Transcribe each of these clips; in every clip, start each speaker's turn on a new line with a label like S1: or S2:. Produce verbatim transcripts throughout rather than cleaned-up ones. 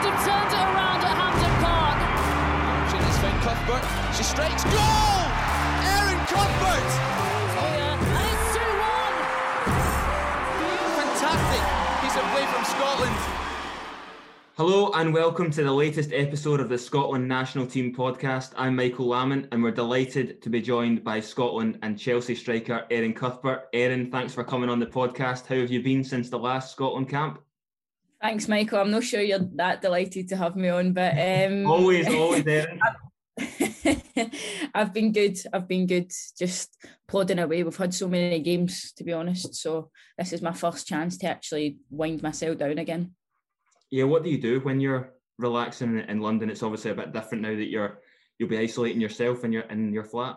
S1: have turned it around at Hampden Park.
S2: Gillies Finn Cuthbert, she strikes goal! Erin Cuthbert!
S1: Oh yeah, and it's two one.
S2: Fantastic piece of play from Scotland.
S3: Hello and welcome to the latest episode of the Scotland National Team podcast. I'm Michael Lamont and we're delighted to be joined by Scotland and Chelsea striker Erin Cuthbert. Erin, thanks for coming on the podcast. How have you been since the last Scotland camp?
S4: Thanks, Michael. I'm not sure you're that delighted to have me on, but um,
S3: always, always, Erin.
S4: I've been good. I've been good. Just plodding away. We've had so many games, to be honest. So this is my first chance to actually wind myself down again.
S3: Yeah, what do you do when you're relaxing in London? It's obviously a bit different now that you're you'll be isolating yourself in your in your flat.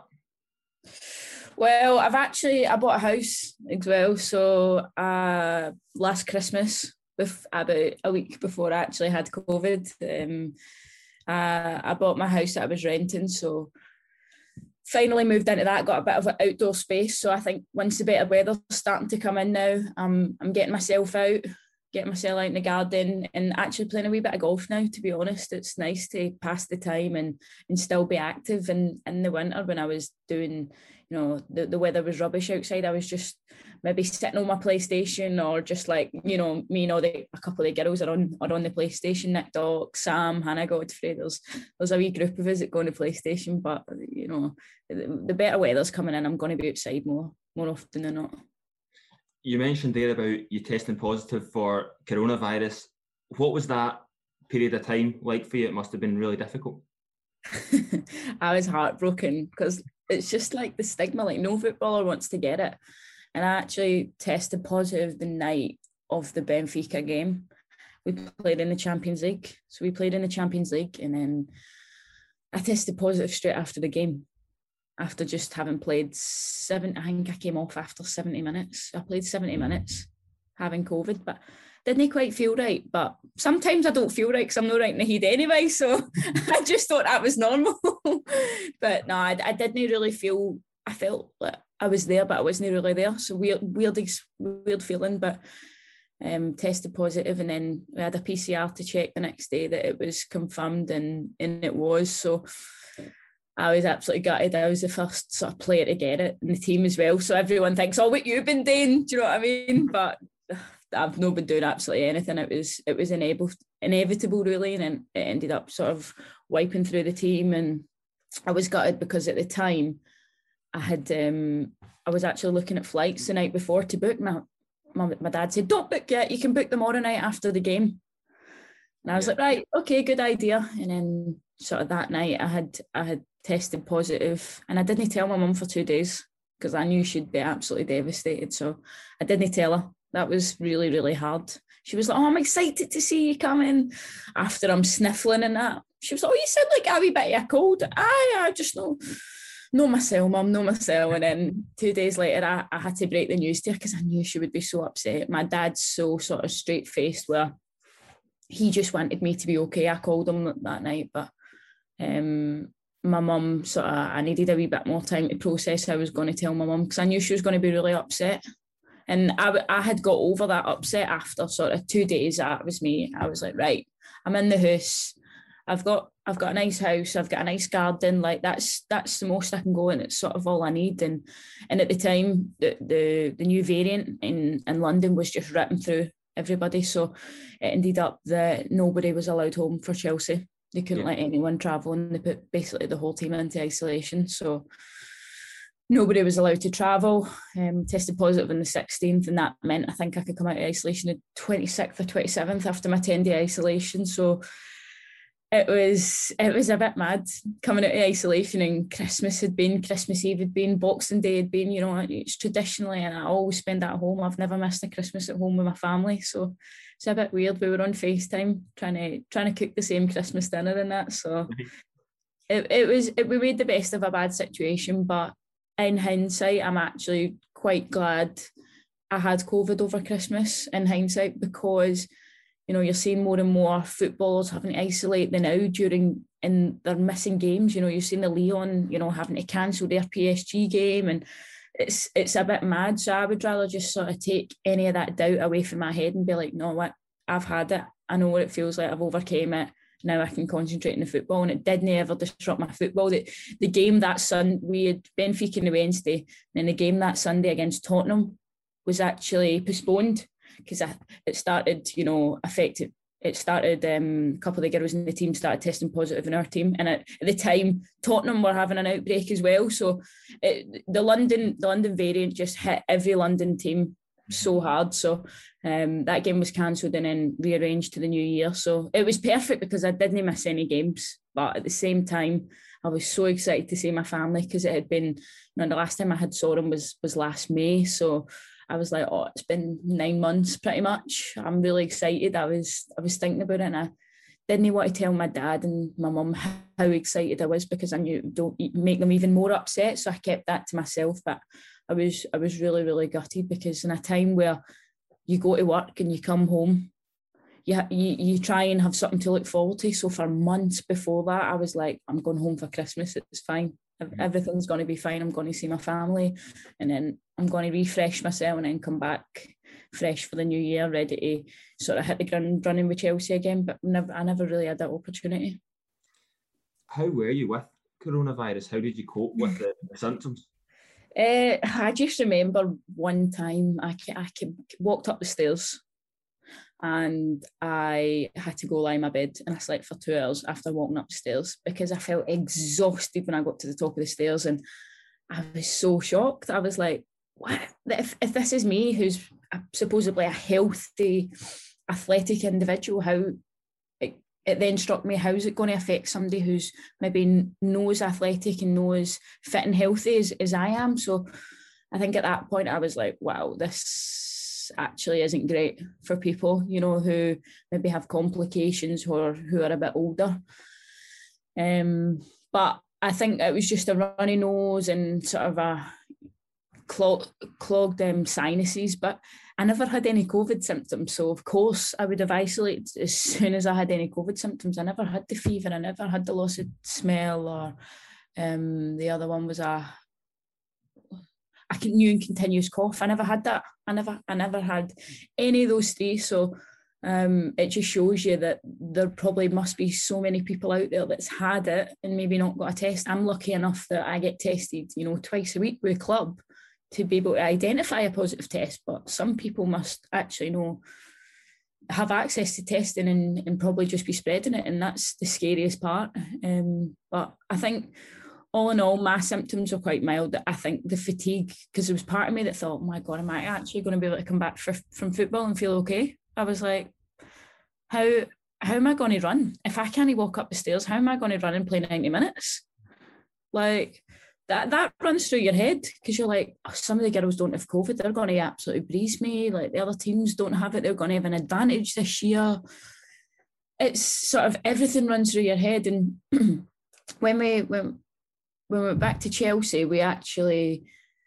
S4: Well, I've actually I bought a house as well. So uh, last Christmas, with about a week before I actually had COVID, um, uh, I bought my house that I was renting. So finally moved into that, got a bit of an outdoor space. So I think once the better weather's starting to come in now, I'm I'm getting myself out. Getting myself out in the garden and actually playing a wee bit of golf now, to be honest. It's nice to pass the time and, and still be active. And in the winter when I was doing, you know, the, the weather was rubbish outside, I was just maybe sitting on my PlayStation or just like, you know, me and all the, a couple of the girls are on are on the PlayStation, Nick Dock, Sam, Hannah Godfrey. There's there's a wee group of us that go on the PlayStation, but, you know, the, the better weather's coming in, I'm going to be outside more, more often than not.
S3: You mentioned there about you testing positive for coronavirus. What was that period of time like for you? It must have been really difficult.
S4: I was heartbroken because it's just like the stigma, like no footballer wants to get it. And I actually tested positive the night of the Benfica game. We played in the Champions League. So we played in the Champions League and then I tested positive straight after the game. After just having played seven, I think I came off after seventy minutes. I played seventy minutes having COVID, but didn't quite feel right. But sometimes I don't feel right because I'm not right in the head anyway. So I just thought that was normal. But no, I, I didn't really feel, I felt like I was there, but I wasn't really there. So weird, weird, weird feeling, but um, tested positive and then we had a P C R to check the next day that it was confirmed and, and it was. So I was absolutely gutted. I was the first sort of player to get it in the team as well. So everyone thinks, oh, what you've been doing? Do you know what I mean? But I've not been doing absolutely anything. It was it was inevitable, inevitable really. And then it ended up sort of wiping through the team. And I was gutted because at the time I had, um, I was actually looking at flights the night before to book. My, my, my dad said, don't book yet. You can book tomorrow night after the game. And I was yeah. like, right, okay, good idea. And then sort of that night I had I had tested positive and I didn't tell my mum for two days because I knew she'd be absolutely devastated. So I didn't tell her. That was really, really hard. She was like, oh, I'm excited to see you coming. After I'm sniffling and that. She was like, oh, you sound like a wee bit of a cold. Aye, I just know, know myself, mum, know myself. And then two days later, I, I had to break the news to her because I knew she would be so upset. My dad's so sort of straight-faced where he just wanted me to be okay. I called him that night, but um, my mum sort of, I needed a wee bit more time to process how I was going to tell my mum because I knew she was going to be really upset. And I, I had got over that upset after sort of two days. That was me. I was like, right, I'm in the house. I've got I've got a nice house. I've got a nice garden. Like that's that's the most I can go, and it's sort of all I need. And and at the time, the the, the new variant in, in London was just ripping through everybody. So it ended up that nobody was allowed home for Chelsea. They couldn't yeah. let anyone travel, and they put basically the whole team into isolation. So nobody was allowed to travel. Um, tested positive on the sixteenth, and that meant I think I could come out of isolation the twenty-sixth or twenty-seventh after my ten-day isolation. So it was it was a bit mad coming out of isolation, and Christmas had been, Christmas Eve had been, Boxing Day had been, you know, it's traditionally, and I always spend that at home. I've never missed a Christmas at home with my family. So it's a bit weird. We were on FaceTime trying to trying to cook the same Christmas dinner and that. So it, it was, it, we made the best of a bad situation, but in hindsight, I'm actually quite glad I had COVID over Christmas in hindsight, because, you know, you're seeing more and more footballers having to isolate the now during, and they're missing games. You know, you've seen the Lyon, you know, having to cancel their P S G game, and it's it's a bit mad. So I would rather just sort of take any of that doubt away from my head and be like, no, what, I've had it. I know what it feels like. I've overcame it. Now I can concentrate on the football, and it didn't ever disrupt my football. The, the game that Sunday, we had Benfica on the Wednesday, and then the game that Sunday against Tottenham was actually postponed because it started, you know, affected. It started, um, a couple of the girls in the team started testing positive in our team, and at, at the time Tottenham were having an outbreak as well. So it, the London, the London variant just hit every London team so hard. So um, that game was cancelled and then rearranged to the new year. So it was perfect because I didn't miss any games. But at the same time, I was so excited to see my family because it had been, you know, the last time I had saw them was was last May. So I was like, oh, it's been nine months pretty much. I'm really excited. I was I was thinking about it, and I didn't want to tell my dad and my mum how excited I was because I knew don't make them even more upset. So I kept that to myself. But I was I was really, really gutted because in a time where you go to work and you come home, you, you, you try and have something to look forward to. So for months before that, I was like, I'm going home for Christmas. It's fine. Everything's going to be fine. I'm going to see my family, and then I'm going to refresh myself and then come back fresh for the new year, ready to sort of hit the ground running with Chelsea again. But never, I never really had that opportunity.
S3: How were you with coronavirus? How did you cope with the, the symptoms?
S4: Uh, I just remember one time I, I walked up the stairs and I had to go lie in my bed, and I slept for two hours after walking up the stairs because I felt exhausted when I got to the top of the stairs, and I was so shocked. I was like, what? If, if this is me, who's supposedly a healthy, athletic individual, how it, it then struck me, how is it going to affect somebody who's maybe knows athletic and knows fit and healthy as, as I am? So I think at that point I was like, wow, this actually isn't great for people, you know, who maybe have complications or who are a bit older. Um, but I think it was just a runny nose and sort of a clog, clogged um, sinuses, but I never had any COVID symptoms. So of course I would have isolated as soon as I had any COVID symptoms. I never had the fever. I never had the loss of smell, or um, the other one was a a new and continuous cough. I never had that. I never, I never had any of those three. So um, it just shows you that there probably must be so many people out there that's had it and maybe not got a test. I'm lucky enough that I get tested, you know, twice a week with a club to be able to identify a positive test. But some people must actually know, have access to testing and, and probably just be spreading it. And that's the scariest part. Um, but I think all in all, my symptoms were quite mild. I think the fatigue, because there was part of me that thought, oh my God, am I actually going to be able to come back for, from football and feel okay? I was like, how how am I going to run? If I can't walk up the stairs, how am I going to run and play ninety minutes? Like, that that runs through your head because you're like, oh, some of the girls don't have COVID. They're going to absolutely breeze me. Like, the other teams don't have it. They're going to have an advantage this year. It's sort of everything runs through your head. And when we... when When we went back to Chelsea, we actually,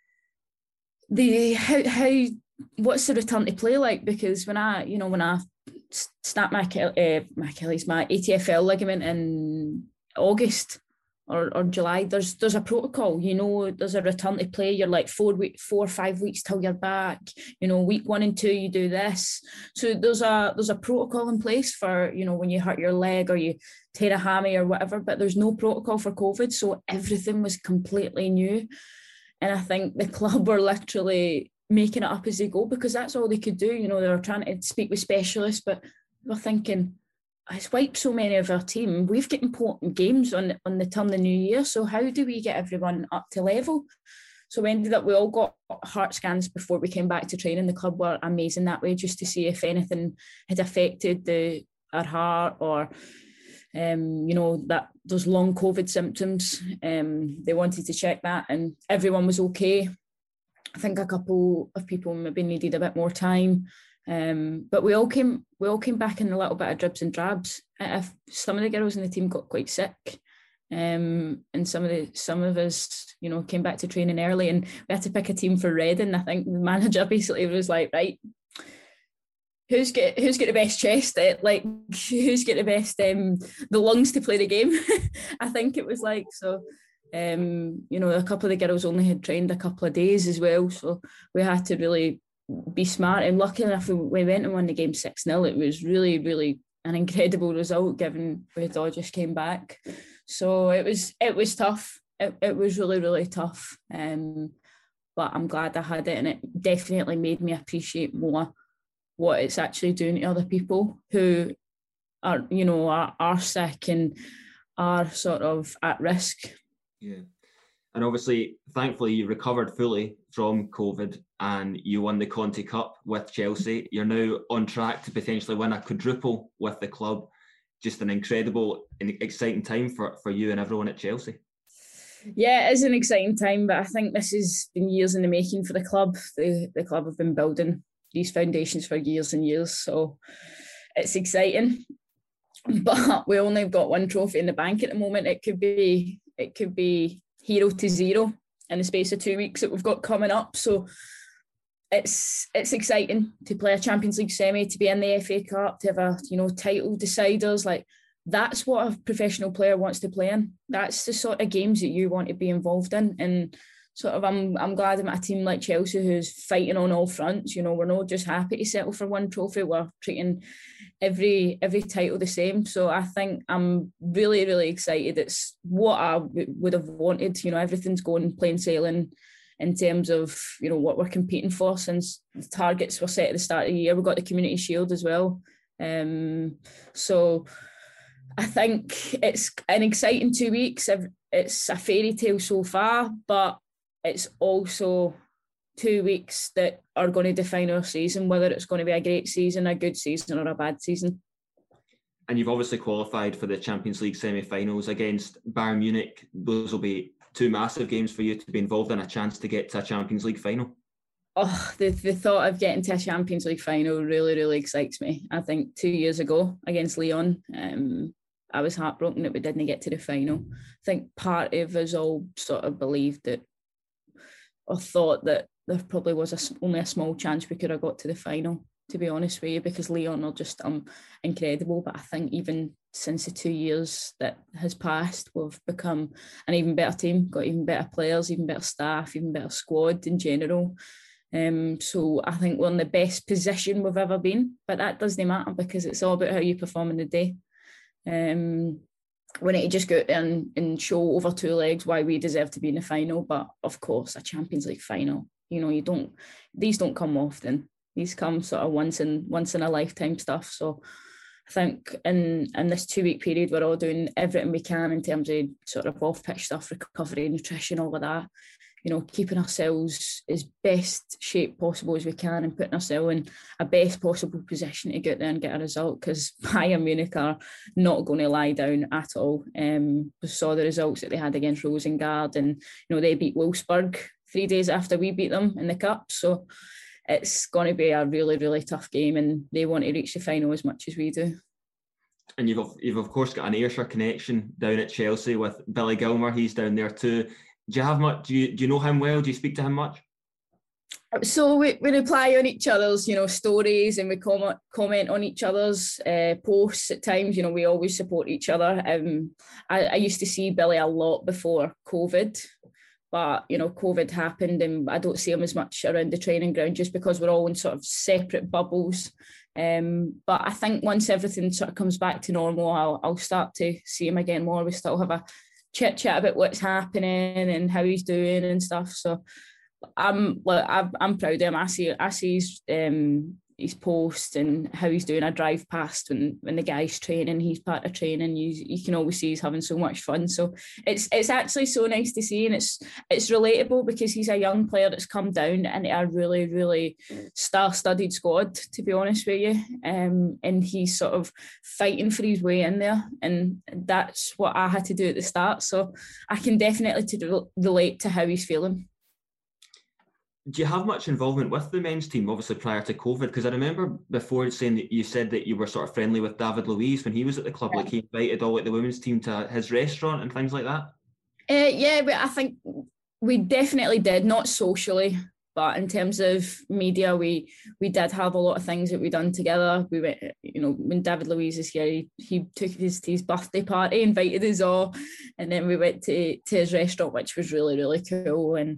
S4: the how how what's the return to play like? Because when I, you know, when I snapped my uh, my Achilles, my A T F L ligament in August or, or July, there's there's a protocol. You know, there's a return to play. You're like four week, four or five weeks till you're back. You know, week one and two you do this. So there's a there's a protocol in place for, you know, when you hurt your leg or you tear a hammy or whatever, but there's no protocol for COVID, so everything was completely new. And I think the club were literally making it up as they go because that's all they could do. You know, they were trying to speak with specialists, but we're thinking, it's wiped so many of our team. We've got important games on, on the turn of the new year, so how do we get everyone up to level? So we ended up, we all got heart scans before we came back to training. The club were amazing that way, just to see if anything had affected the our heart or Um, you know, that those long COVID symptoms. Um, they wanted to check that, and everyone was okay. I think a couple of people maybe needed a bit more time, um, but we all came we all came back in a little bit of dribs and drabs. If some of the girls in the team got quite sick, um, and some of the some of us, you know, came back to training early, and we had to pick a team for Reading. I think the manager basically was like, right, Who's get who's got the best chest? At, like who's got the best um, the lungs to play the game? I think it was like so. Um, you know, a couple of the girls only had trained a couple of days as well, so we had to really be smart. And lucky enough, we, we went and won the game six nil. It was really, really an incredible result given we had all just came back. So it was it was tough. It, it was really, really tough. Um, but I'm glad I had it, and it definitely made me appreciate more what it's actually doing to other people who are, you know, are, are sick and are sort of at risk.
S3: Yeah. And obviously, thankfully, you recovered fully from COVID and you won the Conti Cup with Chelsea. You're now on track to potentially win a quadruple with the club. Just an incredible and exciting time for, for you and everyone at Chelsea.
S4: Yeah, it is an exciting time, but I think this has been years in the making for the club. The, the club have been building these foundations for years and years, so it's exciting. But we only have got one trophy in the bank at the moment. It could be it could be hero to zero in the space of two weeks that we've got coming up. So it's it's exciting to play a Champions League semi, to be in the F A Cup, to have a, you know, title deciders. Like, that's what a professional player wants to play in. That's the sort of games that you want to be involved in. And sort of, I'm I'm glad I'm at a team like Chelsea who's fighting on all fronts. You know, we're not just happy to settle for one trophy. We're treating every every title the same. So I think I'm really, really excited. It's what I w- would have wanted. You know, everything's going plain sailing in terms of, you know, what we're competing for since the targets were set at the start of the year. We've got the Community Shield as well. Um, so I think it's an exciting two weeks. It's a fairy tale so far, but it's also two weeks that are going to define our season, whether it's going to be a great season, a good season, or a bad season.
S3: And you've obviously qualified for the Champions League semi-finals against Bayern Munich. Those will be two massive games for you to be involved in, a chance to get to a Champions League final.
S4: Oh, the, the thought of getting to a Champions League final really, really excites me. I think two years ago against Lyon, um, I was heartbroken that we didn't get to the final. I think part of us all sort of believed that, or thought that there probably was a, only a small chance we could have got to the final, to be honest with you, because Lyon are just um, incredible. But I think even since the two years that has passed, we've become an even better team, got even better players, even better staff, even better squad in general. Um, so I think we're in the best position we've ever been, but that doesn't matter because it's all about how you perform in the day. Um, we need to just go out there and, and show over two legs why we deserve to be in the final. But of course, a Champions League final, you know, you don't, these don't come often. These come sort of once in once in a lifetime stuff. So I think in, in this two week period, we're all doing everything we can in terms of sort of off pitch stuff, recovery, nutrition, all of that. You know, keeping ourselves as best shape possible as we can and putting ourselves in a best possible position to get there and get a result, because Bayern Munich are not going to lie down at all. Um, we saw the results that they had against Rosengard, and, you know, they beat Wolfsburg three days after we beat them in the Cup. So it's going to be a really, really tough game, and they want to reach the final as much as we do.
S3: And you've, you've of course got an Ayrshire connection down at Chelsea with Billy Gilmour. He's down there too. Do you have much? Do you do you know him well? Do you speak to him much?
S4: So we, we reply on each other's, you know, stories, and we comment comment on each other's uh, posts at times. You know, we always support each other. Um, I, I used to see Billy a lot before COVID, but, you know, COVID happened and I don't see him as much around the training ground just because we're all in sort of separate bubbles. Um, but I think once everything sort of comes back to normal, I'll I'll start to see him again more. We still have a chit chat about what's happening and how he's doing and stuff. So I'm like I'm, I'm proud of him. I see I see his um his posts and how he's doing. I drive past when when the guy's training. He's part of training. You you can always see he's having so much fun. So it's it's actually so nice to see, and it's it's relatable because he's a young player that's come down into a really really star-studded squad, to be honest with you. Um, and he's sort of fighting for his way in there, and that's what I had to do at the start. So I can definitely to relate to how he's feeling.
S3: Do you have much involvement with the men's team, obviously prior to COVID? Because I remember before saying that you said that you were sort of friendly with David Luiz when he was at the club, yeah. Like he invited all like the women's team to his restaurant and things like that.
S4: Uh, yeah, but I think we definitely did, not socially, but in terms of media, we we did have a lot of things that we done together. We went, you know, when David Luiz is here, he, he took his to his birthday party, invited us all, and then we went to to his restaurant, which was really really cool. And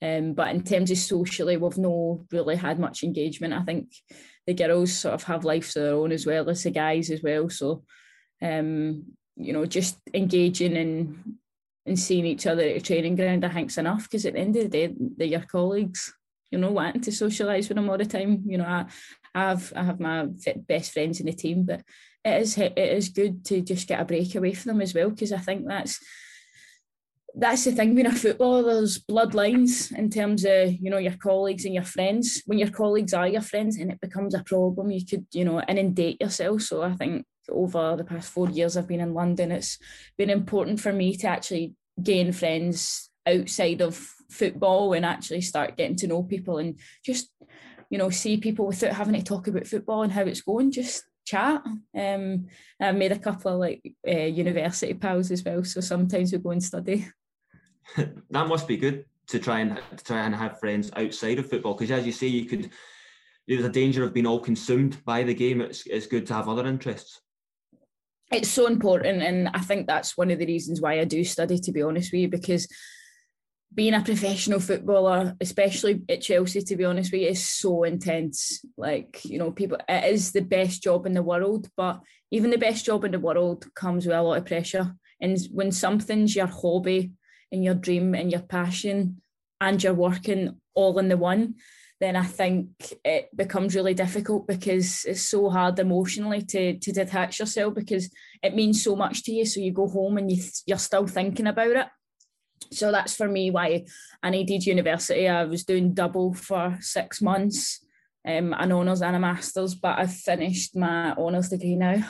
S4: Um, but in terms of socially, we've no really had much engagement. I think the girls sort of have lives of their own as well as the guys as well. So, um, you know, just engaging and and seeing each other at a training ground, I think, is enough, because at the end of the day, they're your colleagues. You're not wanting to socialise with them all the time. You know, I, I have I have my best friends in the team, but it is it is good to just get a break away from them as well, because I think that's that's the thing being a footballer. There's bloodlines in terms of, you know, your colleagues and your friends. When your colleagues are your friends and it becomes a problem, you could, you know, inundate yourself. So I think over the past four years I've been in London, it's been important for me to actually gain friends outside of football and actually start getting to know people and just, you know, see people without having to talk about football and how it's going, just chat. Um, I've made a couple of like uh, university pals as well, so sometimes we go and study.
S3: That must be good to try and to try and have friends outside of football, because as you say, you could there's a danger of being all consumed by the game. It's it's good to have other interests. It's
S4: so important, and I think that's one of the reasons why I do study, to be honest with you, because being a professional footballer, especially at Chelsea, to be honest with you, is so intense. Like, you know, people, it is the best job in the world, but even the best job in the world comes with a lot of pressure. And when something's your hobby and your dream and your passion and you're working all in the one, then I think it becomes really difficult, because it's so hard emotionally to, to detach yourself, because it means so much to you. So you go home and you, you're still thinking about it. So that's for me why I needed university. I was doing double for six months, um, an honours and a master's, but I've finished my honours degree now.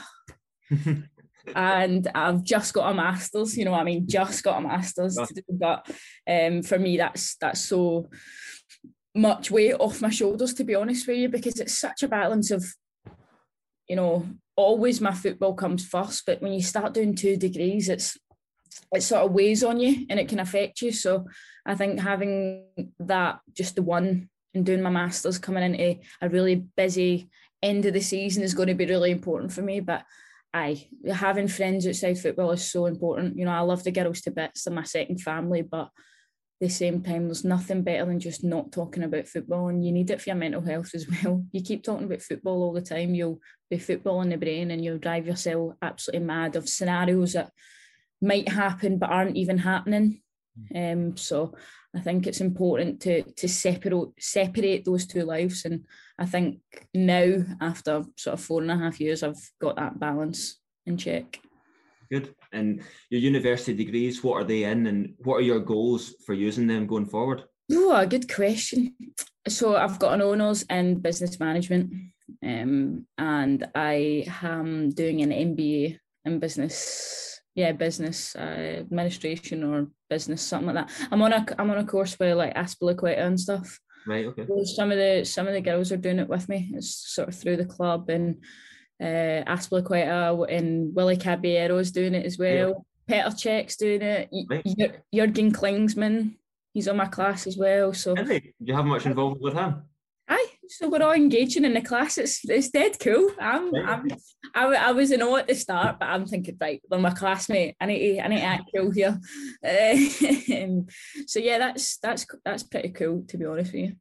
S4: And I've just got a master's, you know what I mean, just got a master's. Oh. But um, for me, that's that's so much weight off my shoulders, to be honest with you, because it's such a balance of, you know, always my football comes first, but when you start doing two degrees, it's it sort of weighs on you and it can affect you. So I think having that, just the one, and doing my master's coming into a really busy end of the season is going to be really important for me. But aye, having friends outside football is so important. You know, I love the girls to bits, they're my second family, but at the same time, there's nothing better than just not talking about football, and you need it for your mental health as well. You keep talking about football all the time, you'll be footballing the brain and you'll drive yourself absolutely mad of scenarios that might happen but aren't even happening. Um, so I think it's important to to separate separate those two lives, and I think now, after sort of four and a half years, I've got that balance in check.
S3: Good. And your university degrees, what are they in, and what are your goals for using them going forward?
S4: Oh, a good question. So I've got an honours in business management, um, and I am doing an M B A in business. Yeah, business uh, administration or business, something like that. I'm on a I'm on a course with like Azpilicueta and stuff.
S3: Right. Okay.
S4: So some of the some of the girls are doing it with me. It's sort of through the club, and uh, Azpilicueta and Willie Caballero's doing it as well. Yeah. Petr Cech's doing it. Right. Jurgen Klinsmann, he's on my class as well. So
S3: really? Do you have much involvement with him?
S4: Aye, so we're all engaging in the class. It's it's dead cool. I'm, right. I'm I, I was in awe at the start, but I'm thinking, right, they're my classmate. I need to I need to act cool here. Uh, so yeah, that's that's that's pretty cool, to be honest with you.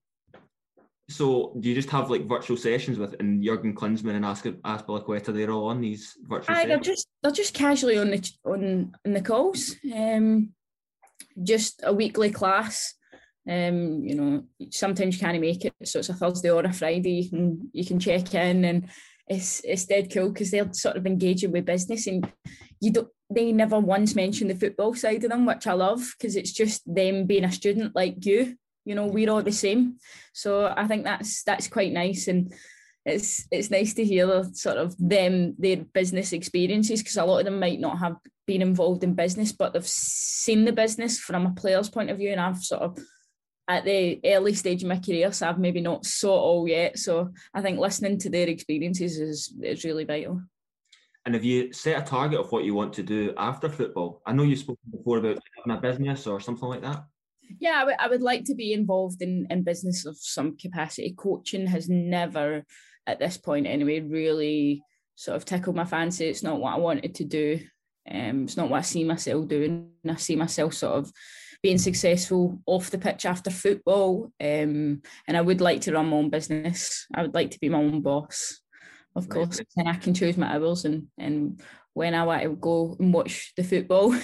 S3: So do you just have like virtual sessions with and Jurgen Klinsmann and Azpilicueta? They're all on these virtual.
S4: Aye,
S3: sessions?
S4: they're just they're just casually on the on, on the calls. Um, just a weekly class. Um, you know, sometimes you can't make it, so it's a Thursday or a Friday. You can you can check in, and it's it's dead cool because they're sort of engaging with business, and you don't. They never once mention the football side of them, which I love, because it's just them being a student like you. You know, we're all the same, so I think that's that's quite nice, and it's it's nice to hear sort of them their business experiences, because a lot of them might not have been involved in business, but they've seen the business from a player's point of view, and I've sort of at the early stage of my career, so I've maybe not saw it all yet. So I think listening to their experiences is is really vital.
S3: And have you set a target of what you want to do after football? I know you've spoken before about having a business or something like that.
S4: Yeah, I, w- I would like to be involved in, in business of some capacity. Coaching has never, at this point anyway, really sort of tickled my fancy. It's not what I wanted to do. Um, it's not what I see myself doing. I see myself sort of being successful off the pitch after football. Um, and I would like to run my own business. I would like to be my own boss, of right. course, and I can choose my hours and, and when I want to go and watch the football.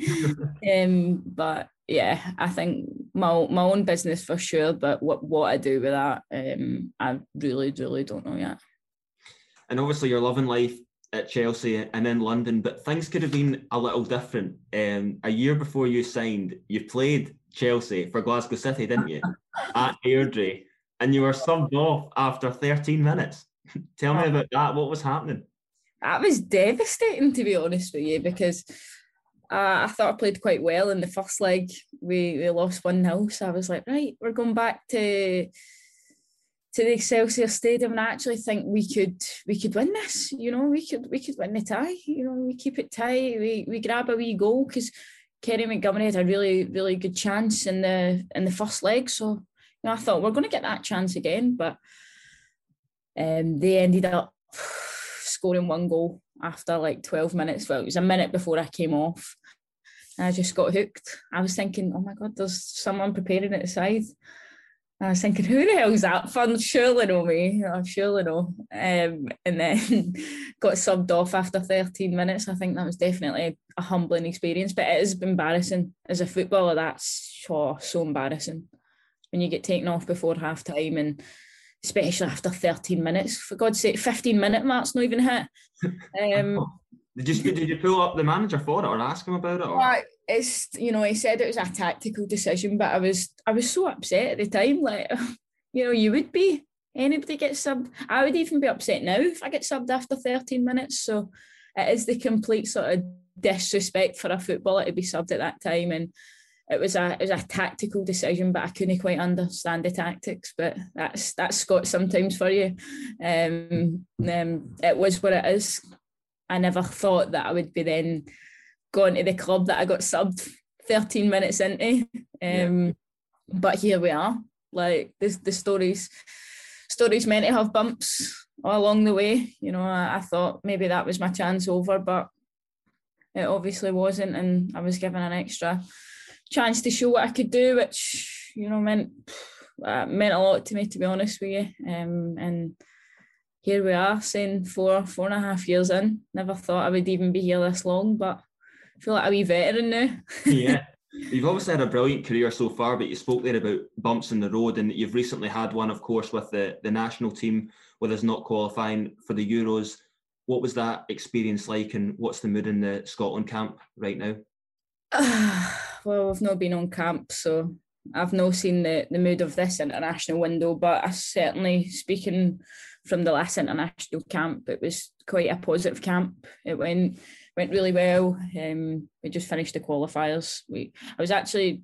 S4: um, but yeah, I think my my own business for sure, but what, what I do with that, um, I really, really don't know yet.
S3: And obviously you're loving life at Chelsea and in London, but things could have been a little different. Um, a year before you signed, you played Chelsea for Glasgow City, didn't you? At Airdrie, and you were subbed off after thirteen minutes. Tell me about that. What was happening?
S4: That was devastating, to be honest with you, because uh, I thought I played quite well in the first leg. We we lost one nil, so I was like, right, we're going back to to the Excelsior Stadium, and I actually think we could we could win this. You know, we could we could win the tie. You know, we keep it tight. We we grab a wee goal because Kerry Montgomery had a really really good chance in the in the first leg. So you know, I thought we're going to get that chance again, but um, they ended up scoring one goal after like twelve minutes. Well, it was a minute before I came off. And I just got hooked. I was thinking, oh my God, there's someone preparing at the side. And I was thinking, who the hell is that for? Surely know me. Oh, surely know. Um, and then got subbed off after thirteen minutes. I think that was definitely a humbling experience, but it is embarrassing. As a footballer, that's oh, so embarrassing. When you get taken off before half time, and especially after thirteen minutes. For God's sake, fifteen minute mark's not even hit. Um,
S3: did you did you pull up the manager for it or ask him about it? Or?
S4: Well, it's, you know, he said it was a tactical decision, but I was I was so upset at the time. Like, you know, you would be. Anybody gets subbed. I would even be upset now if I get subbed after thirteen minutes. So it is the complete sort of disrespect for a footballer to be subbed at that time. And It was a it was a tactical decision, but I couldn't quite understand the tactics. But that's that's Scott sometimes for you. Um, um, it was what it is. I never thought that I would be then going to the club that I got subbed thirteen minutes into. Um, yeah. But here we are. Like this, the stories, stories meant to have bumps all along the way. You know, I, I thought maybe that was my chance over, but it obviously wasn't, and I was given an extra chance to show what I could do, which, you know, meant uh, meant a lot to me, to be honest with you. Um, and here we are, saying four four and a half years in. Never thought I would even be here this long, but I feel like a wee veteran now.
S3: Yeah, you've obviously had a brilliant career so far, but you spoke there about bumps in the road, and you've recently had one, of course, with the the national team, with us not qualifying for the Euros. What was that experience like, and what's the mood in the Scotland camp right now?
S4: Well, I've not been on camp, so I've not seen the, the mood of this international window, but I certainly, speaking from the last international camp, it was quite a positive camp. It went went really well. Um, we just finished the qualifiers. We I was actually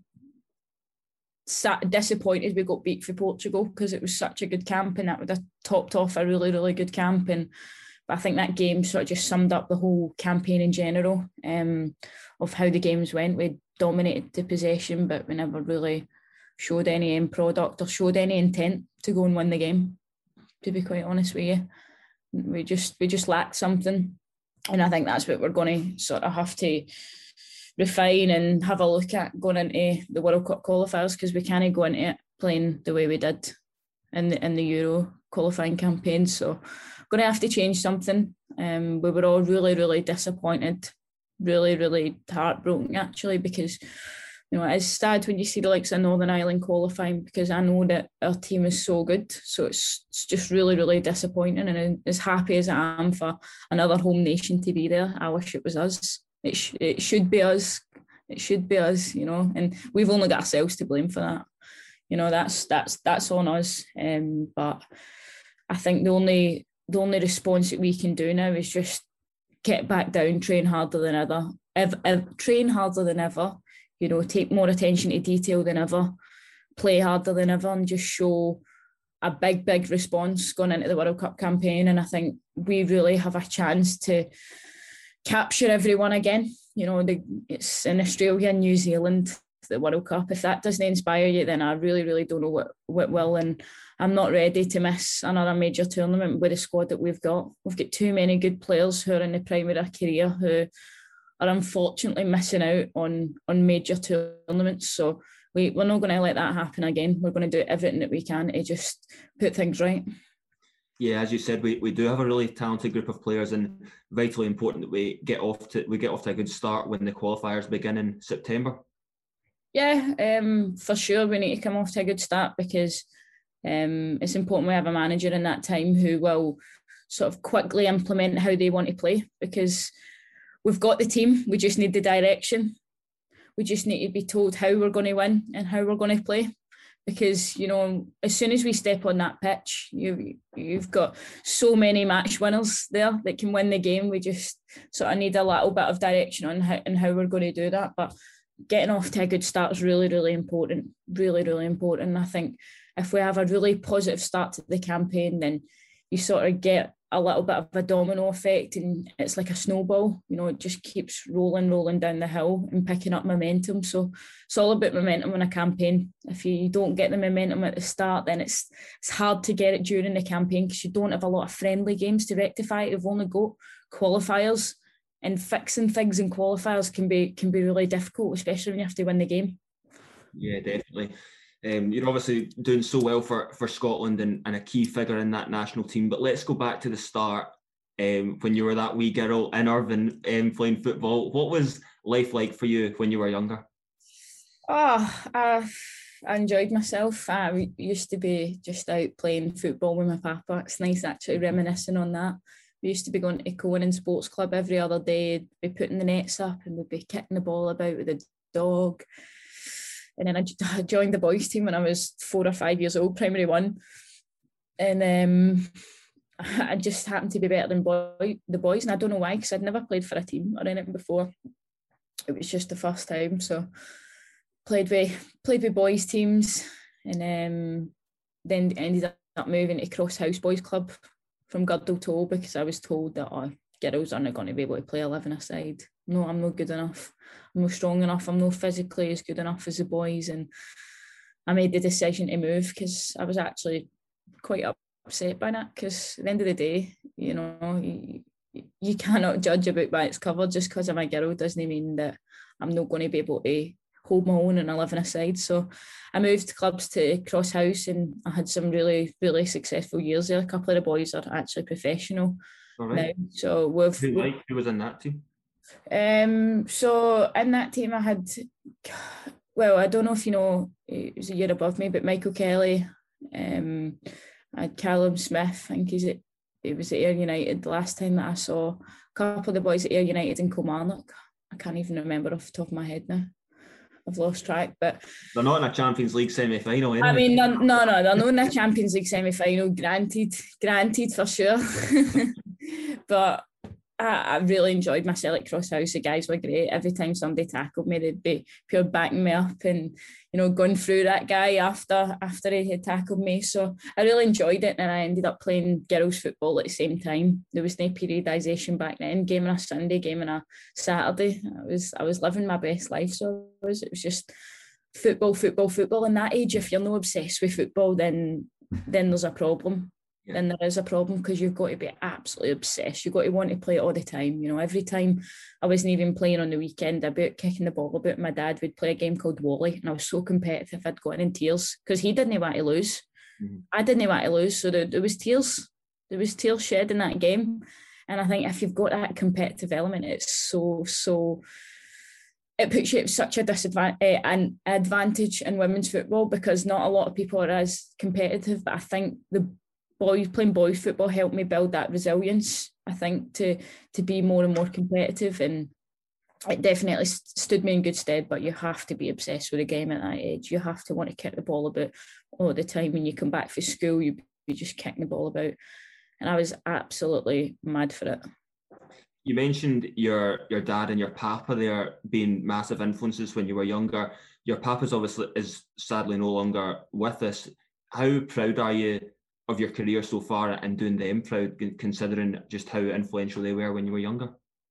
S4: sat, disappointed we got beat for Portugal, because it was such a good camp, and that would have topped off a really, really good camp. And But I think that game sort of just summed up the whole campaign in general, um, of how the games went. We dominated the possession, but we never really showed any end product or showed any intent to go and win the game, to be quite honest with you. We just we just lacked something. And I think that's what we're going to sort of have to refine and have a look at going into the World Cup qualifiers, because we can't go into it playing the way we did in the, in the Euro qualifying campaign. So going to have to change something. Um, we were all really, really disappointed, really, really heartbroken actually, because, you know, it is sad when you see the likes of Northern Ireland qualifying, because I know that our team is so good. So it's, it's just really, really disappointing. And as happy as I am for another home nation to be there, I wish it was us. It, sh- it should be us. It should be us, you know, and we've only got ourselves to blame for that. You know, that's that's that's on us. Um, but I think the only the only response that we can do now is just get back down, train harder than ever, ever, ever train harder than ever. You know, take more attention to detail than ever, play harder than ever, and just show a big, big response going into the World Cup campaign. And I think we really have a chance to capture everyone again. You know, the, it's in Australia and New Zealand, the World Cup. If that doesn't inspire you, then I really, really don't know what, what will. And I'm not ready to miss another major tournament with the squad that we've got. We've got too many good players who are in the prime of their career, who are unfortunately missing out on on major tournaments. So we, we're not going to let that happen again. We're going to do everything that we can to just put things right.
S3: Yeah, as you said, we, we do have a really talented group of players, and vitally important that we get off to we get off to a good start when the qualifiers begin in September.
S4: Yeah, um, for sure we need to come off to a good start, because um, it's important we have a manager in that time who will sort of quickly implement how they want to play, because we've got the team, we just need the direction. We just need to be told how we're going to win and how we're going to play. Because, you know, as soon as we step on that pitch, you, you've got so many match winners there that can win the game. We just sort of need a little bit of direction on how, and how we're going to do that. But getting off to a good start is really, really important. Really, really important. I think if we have a really positive start to the campaign, then you sort of get a little bit of a domino effect, and it's like a snowball. You know, it just keeps rolling, rolling down the hill and picking up momentum. So it's all about momentum in a campaign. If you don't get the momentum at the start, then it's it's hard to get it during the campaign, because you don't have a lot of friendly games to rectify it. You've only got qualifiers, and fixing things in qualifiers can be can be really difficult, especially when you have to win the game.
S3: Yeah, definitely. Um, you're obviously doing so well for, for Scotland and, and a key figure in that national team. But let's go back to the start, um, when you were that wee girl in Irvine um, playing football. What was life like for you when you were younger?
S4: Oh, uh, I enjoyed myself. I used to be just out playing football with my papa. It's nice actually reminiscing on that. We used to be going to Conan Sports Club every other day, be putting the nets up, and we'd be kicking the ball about with the dog. And then I joined the boys team when I was four or five years old, primary one. And um, I just happened to be better than boy, the boys. And I don't know why, because I'd never played for a team or anything before. It was just the first time. So played with, played with boys teams, and um, then ended up moving to Cross House Boys Club from Girdle Toll, because I was told that oh, girls aren't going to be able to play eleven aside. No, I'm not good enough. I'm not strong enough. I'm not physically as good enough as the boys. And I made the decision to move, because I was actually quite upset by that, because at the end of the day, you know, you, you cannot judge a book by its cover. Just because I'm a girl doesn't mean that I'm not going to be able to hold my own and eleven aside. So I moved clubs to Cross House, and I had some really, really successful years there. A couple of the boys are actually professional
S3: All right.
S4: now. So we've,
S3: who, like, who was in that team?
S4: Um, so in that team I had, well, I don't know if you know, it was a year above me, but Michael Kelly, um, I had Callum Smith, I think he's at, it was at Ayr United the last time that I saw. A couple of the boys at Ayr United in Kilmarnock. I can't even remember off the top of my head now. I've lost track, but
S3: they're not in a Champions League semi-final, anyway.
S4: I mean, no, no, no, they're not in a Champions League semi-final, granted, granted for sure. But I, I really enjoyed myself at Cross House. The guys were great. Every time somebody tackled me, they'd be pure backing me up and, you know, going through that guy after after he had tackled me. So I really enjoyed it, and I ended up playing girls' football at the same time. There was no periodisation back then. Game on a Sunday, game on a Saturday. I was I was living my best life. So it was, it was just football, football, football. In that age, if you're not obsessed with football, then then there's a problem. Yeah. Then there is a problem, because you've got to be absolutely obsessed. You've got to want to play it all the time. You know, every time I wasn't even playing on the weekend, about kicking the ball about, my dad would play a game called Wally, and I was so competitive I'd go in tears, because he didn't want to lose. Mm-hmm. I didn't want to lose, so there, there was tears. There was tears shed in that game. And I think if you've got that competitive element, it's so, so... it puts you at such a disadvantage, uh, an advantage in women's football, because not a lot of people are as competitive. But I think the boys playing boys football helped me build that resilience, I think, to to be more and more competitive, and it definitely stood me in good stead. But you have to be obsessed with the game at that age. You have to want to kick the ball about all the time. When you come back from school, you be just kicking the ball about, and I was absolutely mad for it.
S3: You mentioned your your dad and your papa there being massive influences when you were younger. Your papa's obviously is sadly no longer with us. How proud are you of your career so far, and doing them proud, considering just how influential they were when you were younger?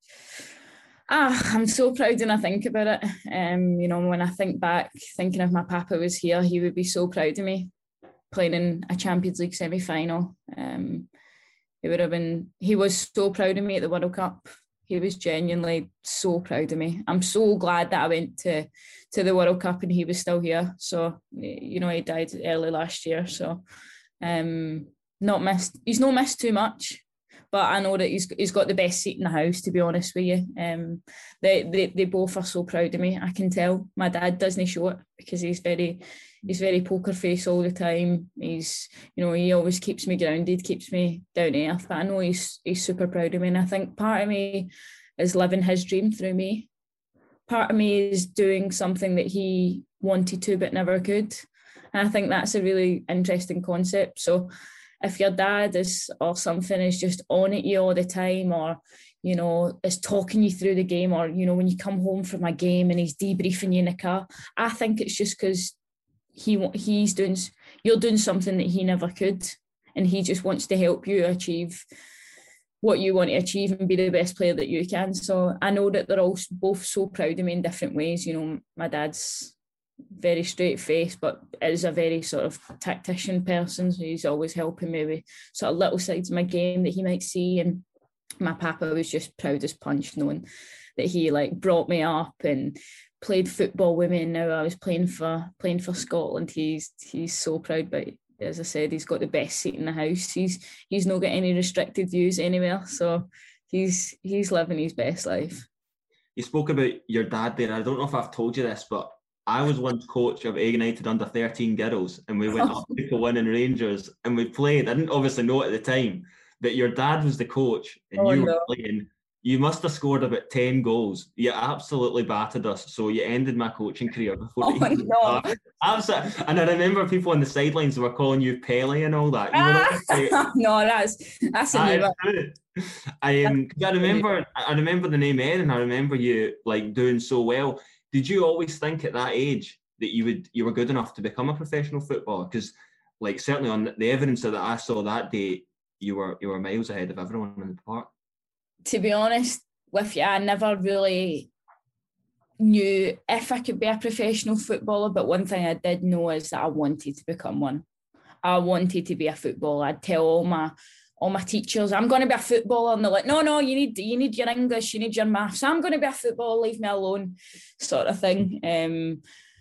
S4: Ah, I'm so proud when I think about it. Um, you know, when I think back, thinking if my papa was here, he would be so proud of me playing in a Champions League semi-final. Um, he would have been. He was so proud of me at the World Cup. He was genuinely so proud of me. I'm so glad that I went to, to the World Cup and he was still here. So, you know, he died early last year. So, um, not missed. He's not missed too much, but I know that he's he's got the best seat in the house, to be honest with you. Um, they, they, they both are so proud of me. I can tell. My dad doesn't show it because he's very... He's very poker face all the time. He's, you know, he always keeps me grounded, keeps me down to earth. But I know he's he's super proud of me. And I think part of me is living his dream through me. Part of me is doing something that he wanted to but never could. And I think that's a really interesting concept. So if your dad is or something is just on at you all the time, or, you know, is talking you through the game, or, you know, when you come home from a game and he's debriefing you in the car, I think it's just because He he's doing you're doing something that he never could, and he just wants to help you achieve what you want to achieve and be the best player that you can. So I know that they're all both so proud of me in different ways. You know, my dad's very straight faced, but is a very sort of tactician person. So he's always helping me with sort of little sides of my game that he might see. And my papa was just proud as punch, knowing that he like brought me up and played football with me, and now I was playing for playing for Scotland. He's he's so proud, but as I said, he's got the best seat in the house. He's he's not got any restricted views anywhere, so he's he's living his best life.
S3: You spoke about your dad there. I don't know if I've told you this, but I was once coach of Ayr United under thirteen girls, and we went up to Winning Rangers and we played. I didn't obviously know at the time, but your dad was the coach and
S4: oh,
S3: you
S4: no.
S3: were playing. You must have scored about ten goals. You absolutely battered us. So you ended my coaching career before
S4: oh,
S3: you even
S4: no.
S3: Absolutely. And I remember people on the sidelines were calling you Pele and all that. You
S4: ah,
S3: were
S4: no, that's that's a new one.
S3: I um, I remember I remember the name Erin, and I remember you like doing so well. Did you always think at that age that you would you were good enough to become a professional footballer? Because like certainly on the evidence that I saw that day, you were you were miles ahead of everyone in the park. To
S4: be honest with you, I never really knew if I could be a professional footballer, but one thing I did know is that I wanted to become one. I wanted to be a footballer. I'd tell all my all my teachers, I'm going to be a footballer, and they're like, no, no, you need you need your English, you need your maths. I'm going to be a footballer, leave me alone, sort of thing. Um,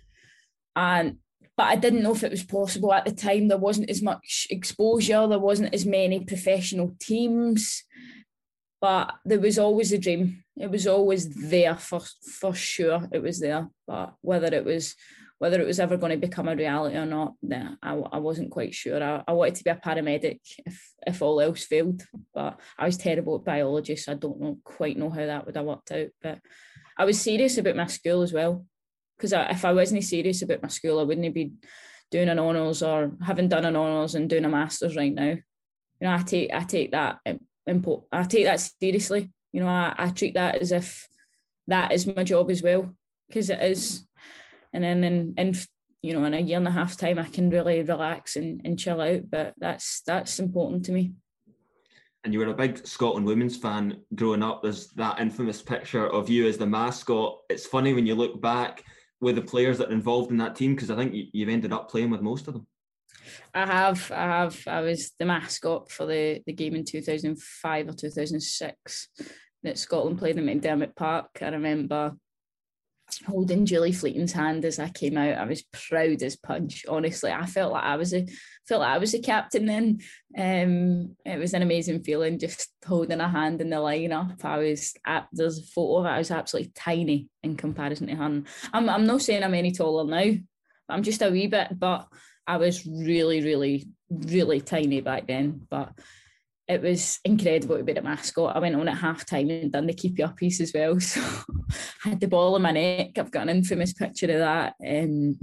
S4: and but I didn't know if it was possible at the time. There wasn't as much exposure. There wasn't as many professional teams. But there was always a dream. It was always there for for sure. It was there. But whether it was whether it was ever going to become a reality or not, nah, I, I wasn't quite sure. I, I wanted to be a paramedic if if all else failed. But I was terrible at biology, so I don't know quite know how that would have worked out. But I was serious about my school as well, because if I wasn't serious about my school, I wouldn't be doing an honours or having done an honours and doing a masters right now. You know, I take I take that. I take that seriously. You know, I, I treat that as if that is my job as well, because it is. And then in, in you know in a year and a half time, I can really relax and, and chill out. But that's that's important to me. And you were a big Scotland women's fan growing up. There's that infamous picture of you as the mascot. It's funny when you look back with the players that are involved in that team, because I think you, you've ended up playing with most of them. I have, I have. I was the mascot for the, the game in two thousand five or two thousand six that Scotland played in McDermott Park. I remember holding Julie Fleeting's hand as I came out. I was proud as punch. Honestly, I felt like I was a felt like I was a captain then. Um, it was an amazing feeling just holding a hand in the lineup. I was at, there's a photo of it. I was absolutely tiny in comparison to her. I'm I'm not saying I'm any taller now, but I'm just a wee bit. But I was really, really, really tiny back then, but it was incredible to be the mascot. I went on at half time and done the keepy up piece as well. So I had the ball in my neck. I've got an infamous picture of that. Um,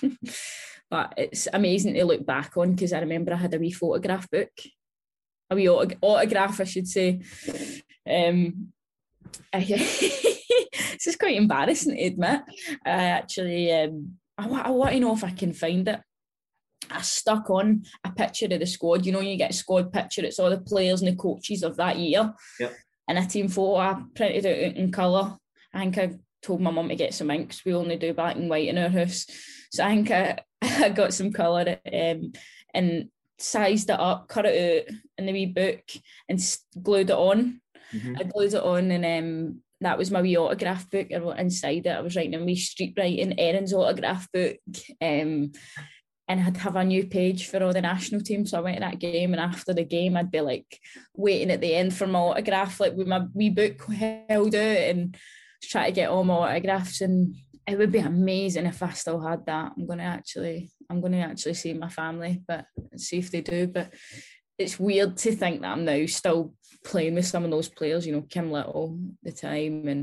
S4: but it's amazing to look back on, because I remember I had a wee photograph book, a wee auto- autograph, I should say. Um, I, this is quite embarrassing to admit. I actually, um, I, I want to know if I can find it. I stuck on a picture of the squad. You know, you get a squad picture, it's all the players and the coaches of that year. Yep. And a team photo, I printed it out in colour. I think I told my mum to get some inks. We only do black and white in our house. So I think I, I got some colour um, and sized it up, cut it out in the wee book and glued it on.
S3: Mm-hmm.
S4: I glued it on, and um, that was my wee autograph book. I wrote inside it, I was writing a wee street writing Erin's autograph book. Um, and I'd have a new page for all the national team. So I went to that game, and after the game, I'd be like waiting at the end for my autograph, like with my wee book held out, and try to get all my autographs. And it would be amazing if I still had that. I'm gonna actually, I'm gonna actually see my family, but see if they do. But it's weird to think that I'm now still playing with some of those players, you know, Kim Little, the time, and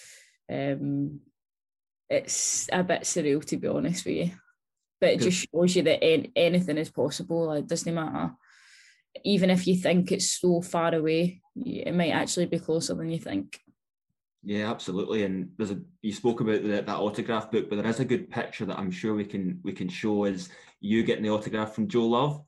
S4: um, it's a bit surreal, to be honest with you. But it just shows you that anything is possible. Like, it doesn't matter. Even if you think it's so far away, it might actually be closer than you think.
S3: Yeah, absolutely. And there's a you spoke about the, that autograph book, but there is a good picture that I'm sure we can we can show is you getting the autograph from Jo Love.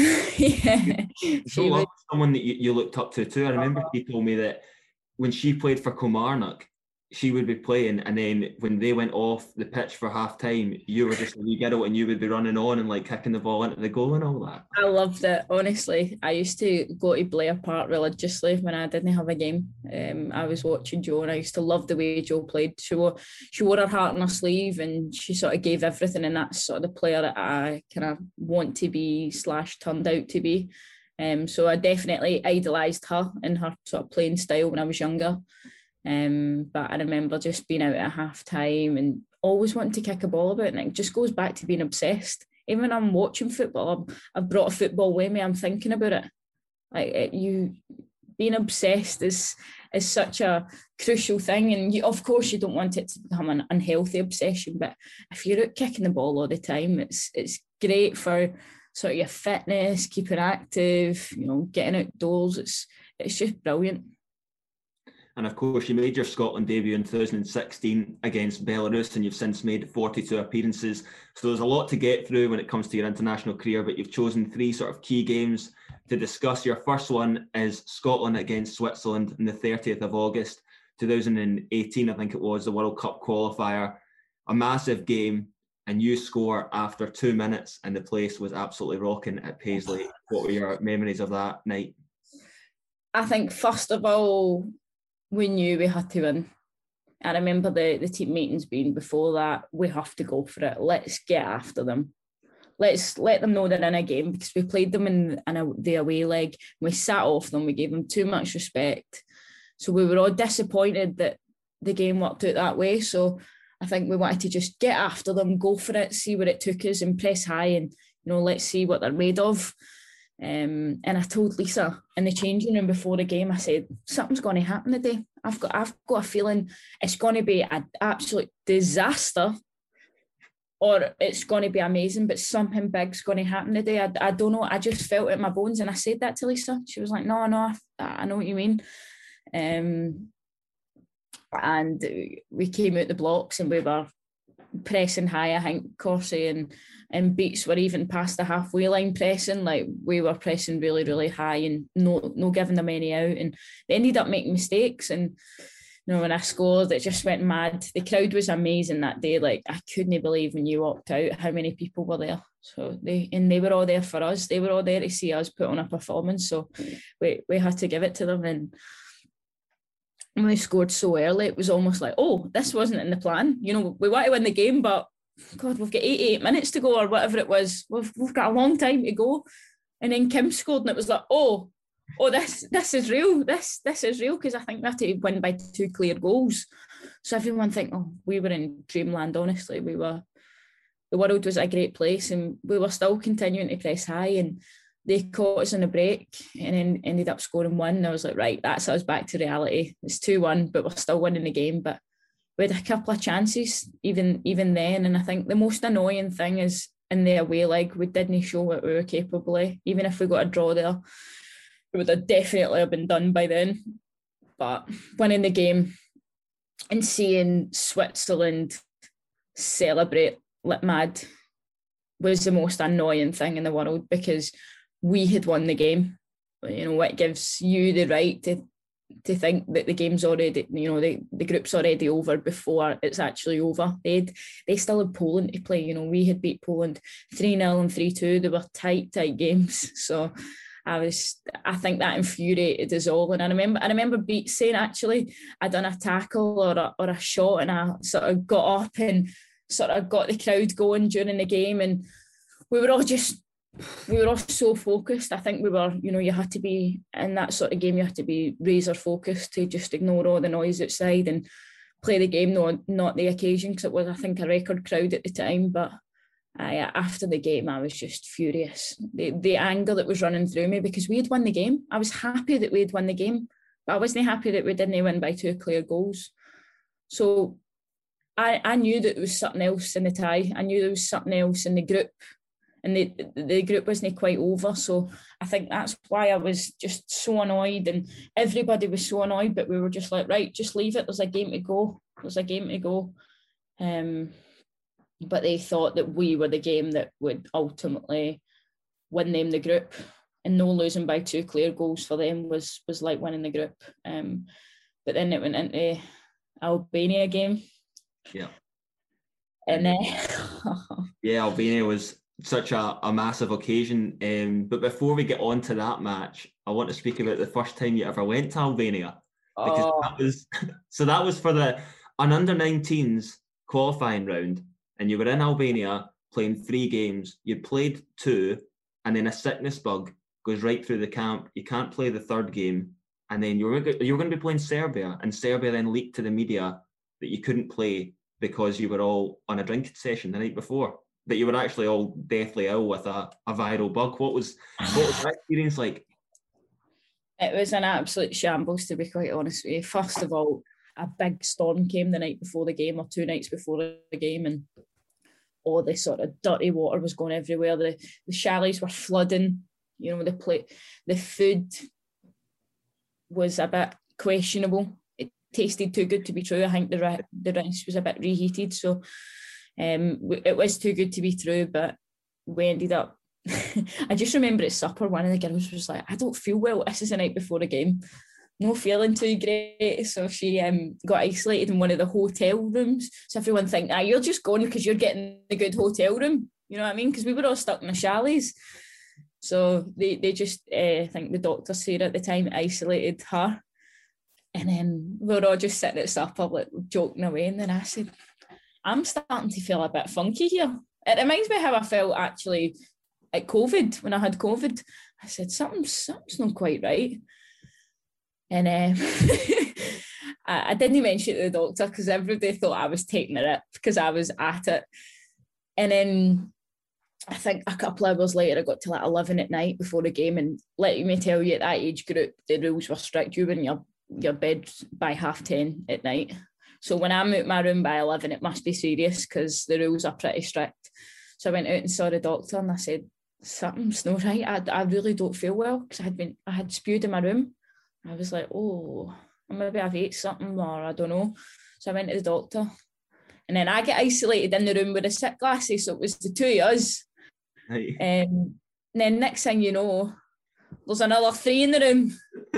S4: Yeah,
S3: Jo Love was someone that you, you looked up to too. I remember uh-huh. She told me that when she played for Kilmarnock, she would be playing, and then when they went off the pitch for half time, you were just a wee girl and you would be running on and like kicking the ball into the goal and all that.
S4: I loved it, honestly. I used to go to Blair Park religiously when I didn't have a game. Um, I was watching Jo, and I used to love the way Jo played. She wore, she wore her heart on her sleeve, and she sort of gave everything, and that's sort of the player that I kind of want to be slash turned out to be. Um, so I definitely idolised her in her sort of playing style when I was younger. Um, but I remember just being out at half time and always wanting to kick a ball about, and it just goes back to being obsessed. Even when I'm watching football, I'm, I've brought a football with me, I'm thinking about it. Like it, you being obsessed is is such a crucial thing, and you, of course you don't want it to become an unhealthy obsession, but if you're out kicking the ball all the time, it's it's great for sort of your fitness, keeping active, you know, getting outdoors. It's it's just brilliant.
S3: And of course, you made your Scotland debut in two thousand sixteen against Belarus, and you've since made forty-two appearances. So there's a lot to get through when it comes to your international career, but you've chosen three sort of key games to discuss. Your first one is Scotland against Switzerland on the thirtieth of August, two thousand eighteen, I think it was, the World Cup qualifier. A massive game, and you score after two minutes, and the place was absolutely rocking at Paisley. What were your memories of that night?
S4: I think, first of all, we knew we had to win. I remember the, the team meetings being before that, we have to go for it. Let's get after them. Let's let them know they're in a game, because we played them in, in a, the away leg. We sat off them. We gave them too much respect. So we were all disappointed that the game worked out that way. So I think we wanted to just get after them, go for it, see where it took us, and press high, and, you know, let's see what they're made of. Um, and I told Lisa in the changing room before the game, I said, something's going to happen today. I've got I've got a feeling it's going to be an absolute disaster, or it's going to be amazing, but something big's going to happen today. I, I don't know. I just felt it in my bones, and I said that to Lisa. She was like, no, no, I, I know what you mean. Um, and we came out the blocks, and we were pressing high. I think Corsie and, and Beats were even past the halfway line pressing. Like, we were pressing really, really high, and no no giving them any out. And they ended up making mistakes. And, you know, when I scored, it just went mad. The crowd was amazing that day. Like, I couldn't believe when you walked out how many people were there. So they and they were all there for us. They were all there to see us put on a performance. So we we had to give it to them. And when they scored so early, it was almost like, oh, this wasn't in the plan. You know, we want to win the game, but God, we've got eighty-eight minutes to go, or whatever it was. We've we've got a long time to go. And then Kim scored, and it was like, oh, oh, this this is real. This this is real, because I think we had to win by two clear goals. So everyone think, oh, we were in dreamland. Honestly, we were. The world was a great place, and we were still continuing to press high. And they caught us in a break, and then ended up scoring one. And I was like, right, that's us back to reality. It's two one, but we're still winning the game. But we had a couple of chances even even then. And I think the most annoying thing is in the away leg, we didn't show what we were capable of. Even if we got a draw there, it would have definitely have been done by then. But winning the game and seeing Switzerland celebrate like mad was the most annoying thing in the world, because we had won the game. You know, it gives you the right to to think that the game's already, you know, the, the group's already over before it's actually over. They they still had Poland to play. You know, we had beat Poland three nil and three two. They were tight, tight games. So I was, I think that infuriated us all. And I remember, I remember Beat saying, actually, I done a tackle or a, or a shot, and I sort of got up and sort of got the crowd going during the game, and we were all just, we were all so focused. I think we were, you know, you had to be in that sort of game, you had to be razor focused to just ignore all the noise outside and play the game, no, not the occasion, because it was, I think, a record crowd at the time. But I, after the game, I was just furious. The, the anger that was running through me, because we had won the game. I was happy that we had won the game, but I wasn't happy that we didn't win by two clear goals. So I, I knew that there was something else in the tie. I knew there was something else in the group, and the, the group wasn't quite over. So I think that's why I was just so annoyed, and everybody was so annoyed, but we were just like, right, just leave it. There's a game to go. There's a game to go. Um, but they thought that we were the game that would ultimately win them the group, and no losing by two clear goals for them was was like winning the group. Um, but then it went into Albania game.
S3: Yeah.
S4: And uh,
S3: yeah, Albania was such a, a massive occasion. Um, but before we get on to that match, I want to speak about the first time you ever went to Albania. Because
S4: oh.
S3: that was so that was for the an under nineteens qualifying round, and you were in Albania playing three games. You played two, and then a sickness bug goes right through the camp. You can't play the third game, and then you were you were going to be playing Serbia, and Serbia then leaked to the media that you couldn't play because you were all on a drinking session the night before. That you were actually all deathly ill with a, a viral bug. What was what was that experience like?
S4: It was an absolute shambles, to be quite honest with you. First of all, a big storm came the night before the game, or two nights before the game, and all this sort of dirty water was going everywhere. The the chalets were flooding. You know, the plate, the food was a bit questionable. It tasted too good to be true. I think the the rice was a bit reheated, so um, it was too good to be true. But we ended up. I just remember at supper, one of the girls was like, I don't feel well. This is the night before the game. No feeling too great. So she um, got isolated in one of the hotel rooms. So everyone think, ah, you're just going because you're getting a good hotel room. You know what I mean? Because we were all stuck in the chalets. So they, they just, uh, I think the doctor said at the time, isolated her. And then we were all just sitting at supper, like joking away. And then I said, I'm starting to feel a bit funky here. It reminds me how I felt actually at COVID, when I had COVID. I said, something, something's not quite right. And um, I, I didn't mention it to the doctor because everybody thought I was taking it because I was at it. And then I think a couple of hours later, I got to like eleven at night before the game. And let me tell you, at that age group, the rules were strict. You were in your, your bed by half ten at night. So when I'm out my room by eleven, it must be serious because the rules are pretty strict. So I went out and saw the doctor, and I said, something's not right. I, I really don't feel well because I had been I had spewed in my room. I was like, oh, maybe I've ate something, or I don't know. So I went to the doctor, and then I get isolated in the room with the sick glasses. So it was the two of us.
S3: Hey.
S4: Um, and then next thing you know, there's another three in the room.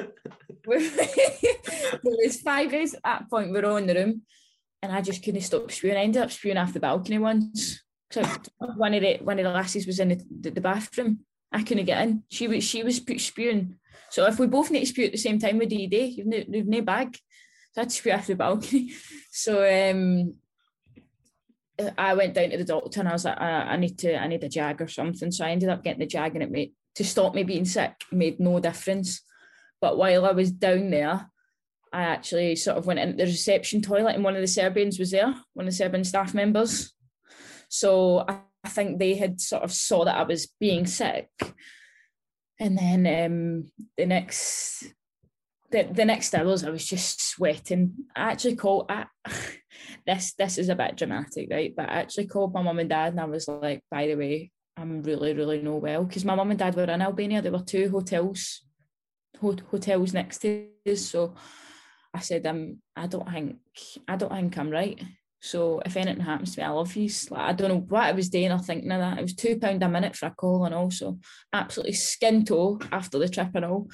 S4: There was five of us at that point. We were all in the room, and I just couldn't stop spewing. I ended up spewing off the balcony once. So one of the one of the lasses was in the, the, the bathroom. I couldn't get in. She was she was spewing. So if we both need to spew at the same time with D D, you've no, you've no bag. So I had to spew off the balcony. So um, I went down to the doctor, and I was like, I, I need to I need a jag or something. So I ended up getting the jag, and it made to stop me being sick made no difference. But while I was down there, I actually sort of went into the reception toilet, and one of the Serbians was there, one of the Serbian staff members. So I think they had sort of saw that I was being sick. And then um, the next the, the next hours, I was just sweating. I actually called, I, this this is a bit dramatic, right? But I actually called my mum and dad, and I was like, by the way, I'm really, really not well. Because my mum and dad were in Albania. There were two hotels, ho- hotels next to us. So I said, um, I don't think, I don't think I'm right. So if anything happens to me, I love you. Like, I don't know what I was doing or thinking of that. It was two pound a minute for a call, and also absolutely skin toe after the trip and all.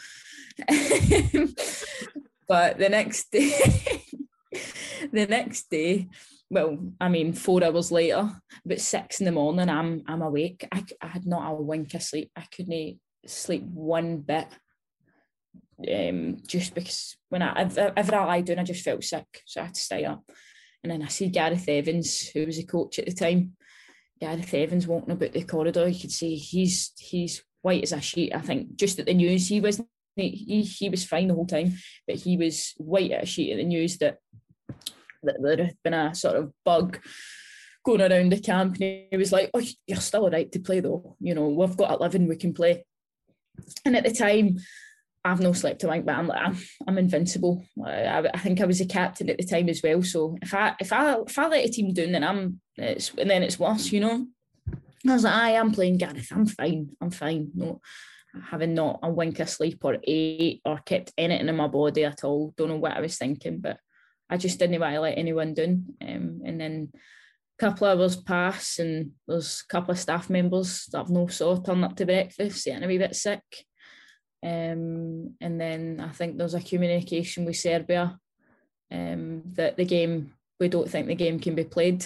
S4: But the next day, the next day, well, I mean, four hours later, about six in the morning, I'm I'm awake. I, I had not a wink of sleep. I couldn't sleep one bit. Um, just because when I ever I lied down, I just felt sick, so I had to stay up. And then I see Gareth Evans, who was a coach at the time. Gareth Evans walking about the corridor. You could see he's he's white as a sheet. I think just at the news, he wasn't. He he was fine the whole time, but he was white as a sheet at the news that that there had been a sort of bug going around the camp. And he was like, "Oh, you're still all right to play though. You know, we've got eleven, we can play." And at the time, I've no slept a wink, but I'm like, I'm, I'm invincible. I, I think I was a captain at the time as well. So if I if I if I let a team down, then I'm it's and then it's worse, you know. I was like, I am playing Gareth. I'm fine. I'm fine. No, having not a wink of sleep or ate or kept anything in my body at all. Don't know what I was thinking, but I just didn't want to let anyone down. Um, and then a couple of hours pass, and there's a couple of staff members that I've no saw turn up to breakfast, getting a wee bit sick. Um, and then I think there's a communication with Serbia um, that the game, we don't think the game can be played.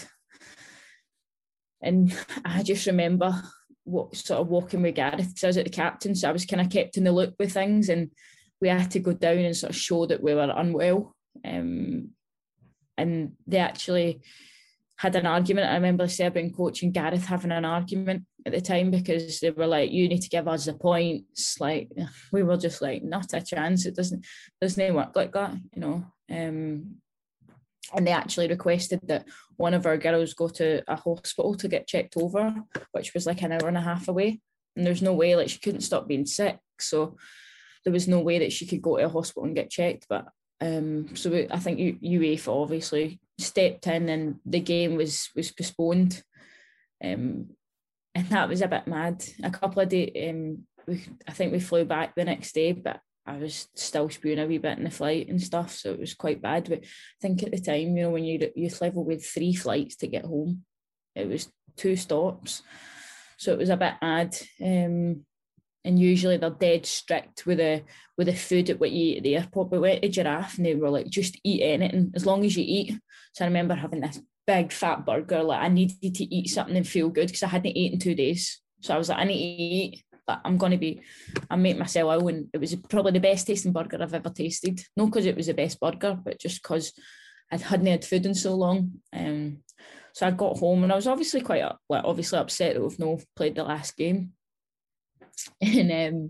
S4: And I just remember what sort of walking with Gareth, because I was at the captain, so I was kind of kept in the loop with things, and we had to go down and sort of show that we were unwell. Um, and they actually had an argument. I remember the Serbian coach and Gareth having an argument at the time, because they were like, you need to give us the points. Like, we were just like, not a chance. It doesn't doesn't work like that, you know. Um, and they actually requested that one of our girls go to a hospital to get checked over, which was like an hour and a half away. And there's no way, like, she couldn't stop being sick. So there was no way that she could go to a hospital and get checked. But um, so we, I think UEFA obviously stepped in, and the game was was postponed. Um, and that was a bit mad. A couple of days, um, we, I think we flew back the next day, but I was still spewing a wee bit in the flight and stuff, so it was quite bad. But I think at the time, you know, when you youth level with three flights to get home, it was two stops, so it was a bit mad. Um, and usually they're dead strict with the with the food at what you eat at the airport. But we went to Giraffe and they were like, just eat anything as long as you eat. So I remember having this big fat burger. Like, I needed to eat something and feel good because I hadn't eaten in two days. So I was like, I need to eat. Like, I'm going to be, I make myself ill. And it was probably the best tasting burger I've ever tasted. Not because it was the best burger, but just because I hadn't had food in so long. Um, so I got home and I was obviously quite, like, obviously upset that we've not played the last game. And um,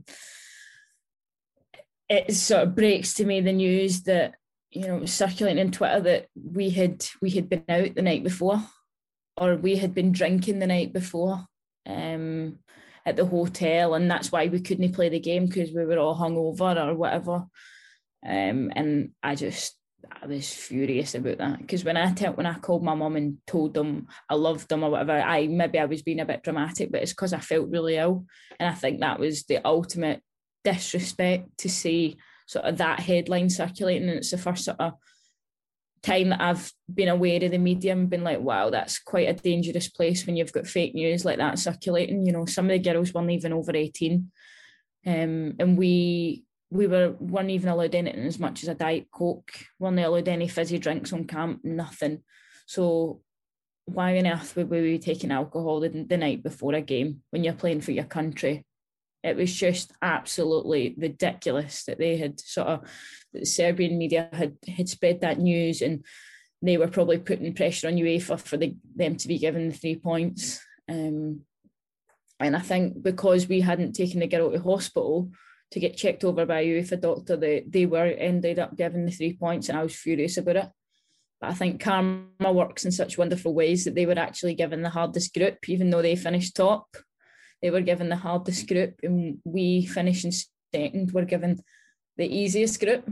S4: it sort of breaks to me the news that, you know, it was circulating on Twitter that we had we had been out the night before, or we had been drinking the night before um, at the hotel, and that's why we couldn't play the game, because we were all hungover or whatever. Um, and I just, I was furious about that, because when I tell, when I called my mum and told them I loved them or whatever, I maybe I was being a bit dramatic, but it's because I felt really ill, and I think that was the ultimate disrespect to see sort of that headline circulating. And it's the first sort of time that I've been aware of the media and been like, wow, that's quite a dangerous place when you've got fake news like that circulating. You know, some of the girls weren't even over eighteen, um, and we we were weren't even allowed anything as much as a Diet Coke, weren't allowed any fizzy drinks on camp, nothing. So why on earth would we be taking alcohol the, the night before a game when you're playing for your country? It was just absolutely ridiculous that they had sort of, the Serbian media had, had spread that news, and they were probably putting pressure on UEFA for the, them to be given the three points. Um, and I think because we hadn't taken the girl to hospital to get checked over by a UEFA doctor, they, they were ended up giving the three points, and I was furious about it. But I think karma works in such wonderful ways that they were actually given the hardest group, even though they finished top. They were given the hardest group, and we finishing second were given the easiest group.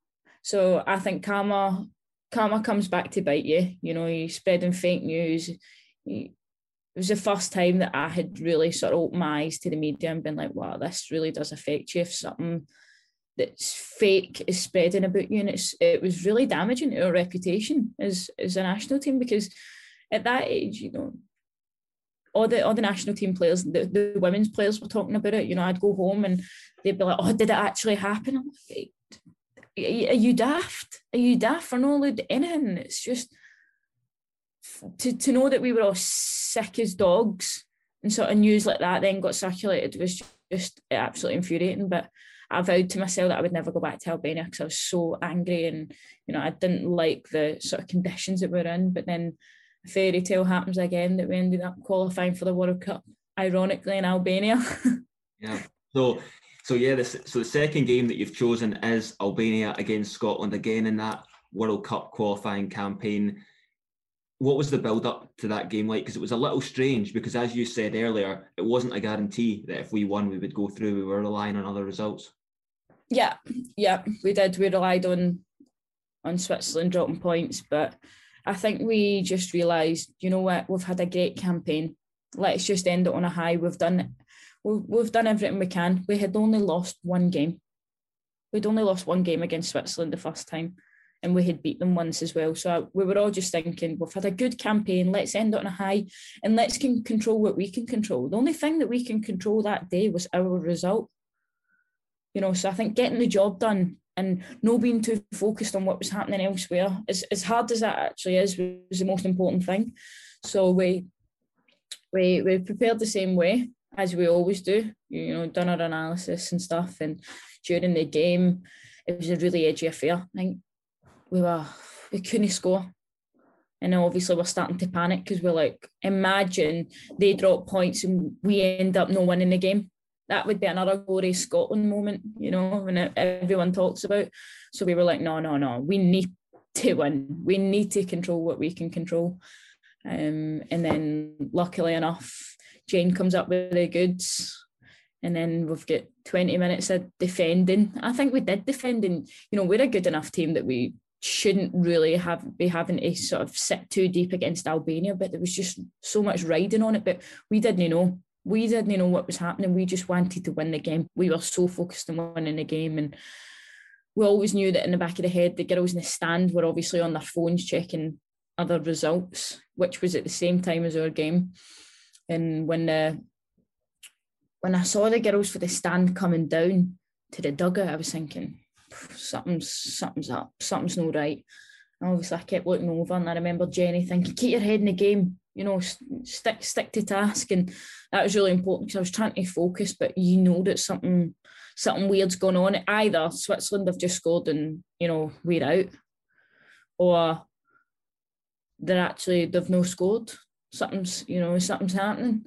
S4: So I think karma, karma comes back to bite you. You know, you spreading fake news. You, it was the first time that I had really sort of opened my eyes to the media and been like, wow, this really does affect you if something that's fake is spreading about you. And it's it was really damaging to our reputation as, as a national team, because at that age, you know, all the all the national team players, the, the women's players were talking about it. You know, I'd go home and they'd be like, oh, did it actually happen? I'm like, are you daft? Are you daft for no allowed anything? It's just to, to know that we were all sick as dogs and sort of news like that then got circulated was just absolutely infuriating. But I vowed to myself that I would never go back to Albania because I was so angry, and you know I didn't like the sort of conditions that we're in. But then a fairy tale happens again, that we ended up qualifying for the World Cup, ironically in Albania.
S3: Yeah. So, so yeah. This, so the second game that you've chosen is Albania against Scotland, again in that World Cup qualifying campaign. What was the build-up to that game like? Because it was a little strange, because as you said earlier, it wasn't a guarantee that if we won, we would go through. We were relying on other results.
S4: Yeah, yeah, we did. We relied on on Switzerland dropping points, but I think we just realised, you know what, we've had a great campaign. Let's just end it on a high. We've done we've, we've done everything we can. We had only lost one game. We'd only lost one game against Switzerland the first time, and we had beat them once as well. So we were all just thinking, we've had a good campaign, let's end it on a high, and let's can control what we can control. The only thing that we can control that day was our result. You know, so I think getting the job done and not being too focused on what was happening elsewhere, as, as hard as that actually is, was the most important thing. So we we we prepared the same way as we always do, you know, done our analysis and stuff. And during the game, it was a really edgy affair. I think we were, we couldn't score. And obviously we're starting to panic because we're like, imagine they drop points and we end up not winning the game. That would be another glorious Scotland moment, you know, when everyone talks about. So we were like, no, no, no, we need to win. We need to control what we can control. Um, and then luckily enough, Jane comes up with the goods. And then we've got twenty minutes of defending. I think we did defend, and, you know, we're a good enough team that we shouldn't really have be having to sort of sit too deep against Albania, but there was just so much riding on it. But we didn't know. We didn't know what was happening. We just wanted to win the game. We were so focused on winning the game. And we always knew that in the back of the head, the girls in the stand were obviously on their phones checking other results, which was at the same time as our game. And when the, when I saw the girls for the stand coming down to the dugout, I was thinking, something's, something's up, something's not right. And obviously I kept looking over, and I remember Jenny thinking, keep your head in the game, you know, stick stick to task. And that was really important because I was trying to focus, but you know that something something weird's going on. Either Switzerland have just scored and, you know, we're out, or they're actually, they've no scored. Something's, you know, something's happening.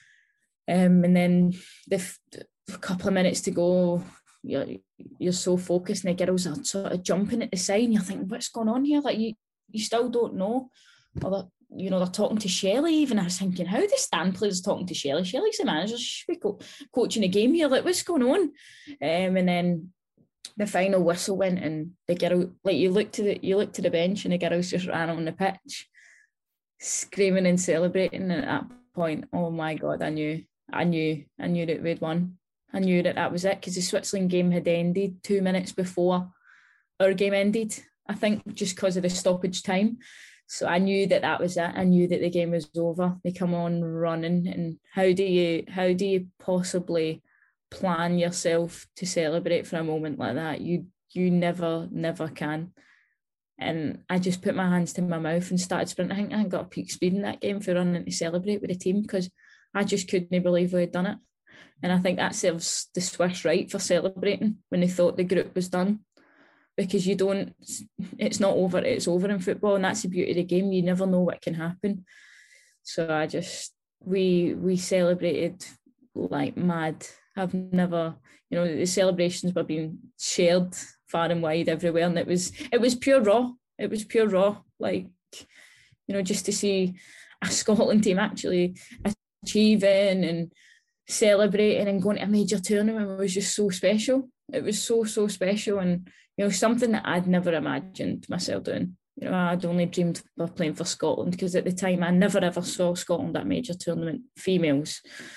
S4: Um, and then the, the couple of minutes to go, you're, you're so focused, and the girls are sort of jumping at the side, and you're thinking, what's going on here? Like, you, you still don't know. Or they're, you know, they're talking to Shelley even. I was thinking, how the stand players are talking to Shelley? Shelley's the manager. She should be co- coaching a game here. Like, what's going on? Um, and then the final whistle went, and the girl, like, you look to the you look to the bench, and the girls just ran on the pitch, screaming and celebrating. And at that point, oh my God, I knew, I knew, I knew that we'd won. I knew that that was it, because the Switzerland game had ended two minutes before our game ended, I think, just because of the stoppage time. So I knew that that was it. I knew that the game was over. They come on running, and how do you how do you possibly plan yourself to celebrate for a moment like that? You you never never can. And I just put my hands to my mouth and started sprinting. I think I got a peak speed in that game for running to celebrate with the team, because I just couldn't believe we had done it. And I think that serves the Swiss right for celebrating when they thought the group was done. Because you don't, it's not over, it's over in football, and that's the beauty of the game. You never know what can happen. So I just, we we celebrated like mad. I've never, you know, the celebrations were being shared far and wide everywhere, and it was it was pure raw. It was pure raw. Like, you know, just to see a Scotland team actually achieving and celebrating and going to a major tournament was just so special. It was so, so special, and, you know, something that I'd never imagined myself doing. You know, I'd only dreamed of playing for Scotland, because at the time I never ever saw Scotland at a major tournament, females.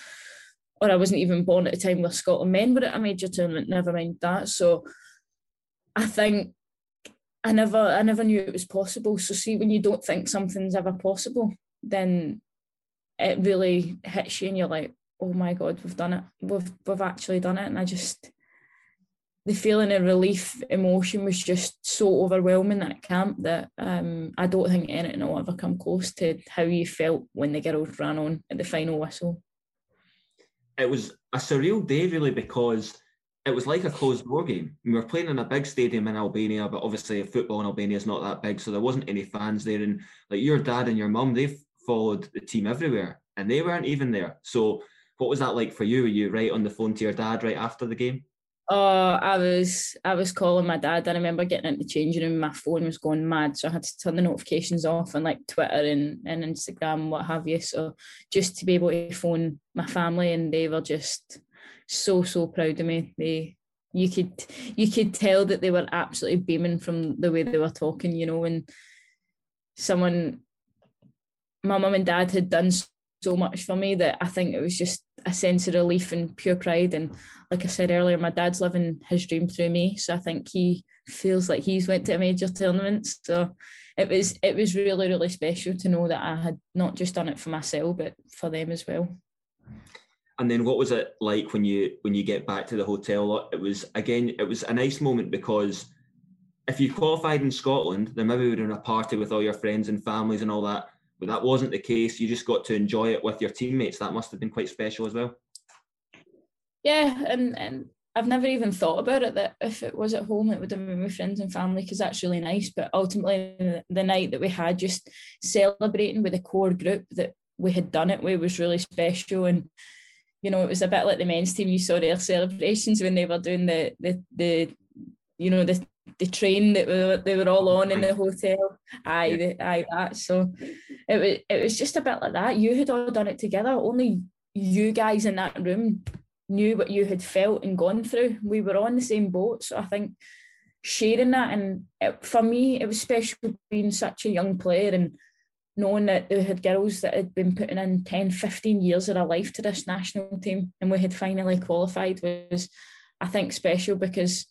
S4: Or I wasn't even born at the time where Scotland men were at a major tournament, never mind that. So I think I never I never knew it was possible. So see, when you don't think something's ever possible, then it really hits you, and you're like, oh my God, we've done it. We've we've actually done it. And I just, the feeling of relief, emotion was just so overwhelming at camp that um, I don't think anything will ever come close to how you felt when the girls ran on at the final whistle.
S3: it was a surreal day, really, because it was like a closed door game. We were playing in a big stadium in Albania, but obviously football in Albania is not that big, so there wasn't any fans there. And like your dad and your mum, they've followed the team everywhere, and they weren't even there. So what was that like for you? Were you right on the phone to your dad right after the game?
S4: Oh, I was I was calling my dad. I remember getting into the changing room, my phone was going mad, so I had to turn the notifications off on like Twitter and, and Instagram, what have you. So just to be able to phone my family, and they were just so so proud of me. They you could you could tell that they were absolutely beaming from the way they were talking, you know, and someone, my mum and dad had done so much for me that I think it was just a sense of relief and pure pride. And like I said earlier, my dad's living his dream through me, so I think he feels like he's went to a major tournament. So it was it was really really special to know that I had not just done it for myself but for them as well.
S3: And then what was it like when you when you get back to the hotel? It was again it was a nice moment, because if you qualified in Scotland, then maybe we were in a party with all your friends and families and all that. But that wasn't the case. You just got to enjoy it with your teammates. That must have been quite special as well.
S4: Yeah, and, and I've never even thought about it, that if it was at home, it would have been with friends and family, because that's really nice. But ultimately, the, the night that we had, just celebrating with a core group that we had done it with, was really special. And, you know, it was a bit like the men's team. You saw their celebrations when they were doing the, the, the you know, the the train that we were, they were all on in the hotel. Aye,
S3: yeah.
S4: the, aye, that. So it was, it was just a bit like that. You had all done it together. Only you guys in that room knew what you had felt and gone through. We were on the same boat. So I think sharing that, and it, for me, it was special being such a young player and knowing that they had girls that had been putting in ten, fifteen years of their life to this national team, and we had finally qualified, was, I think, special, because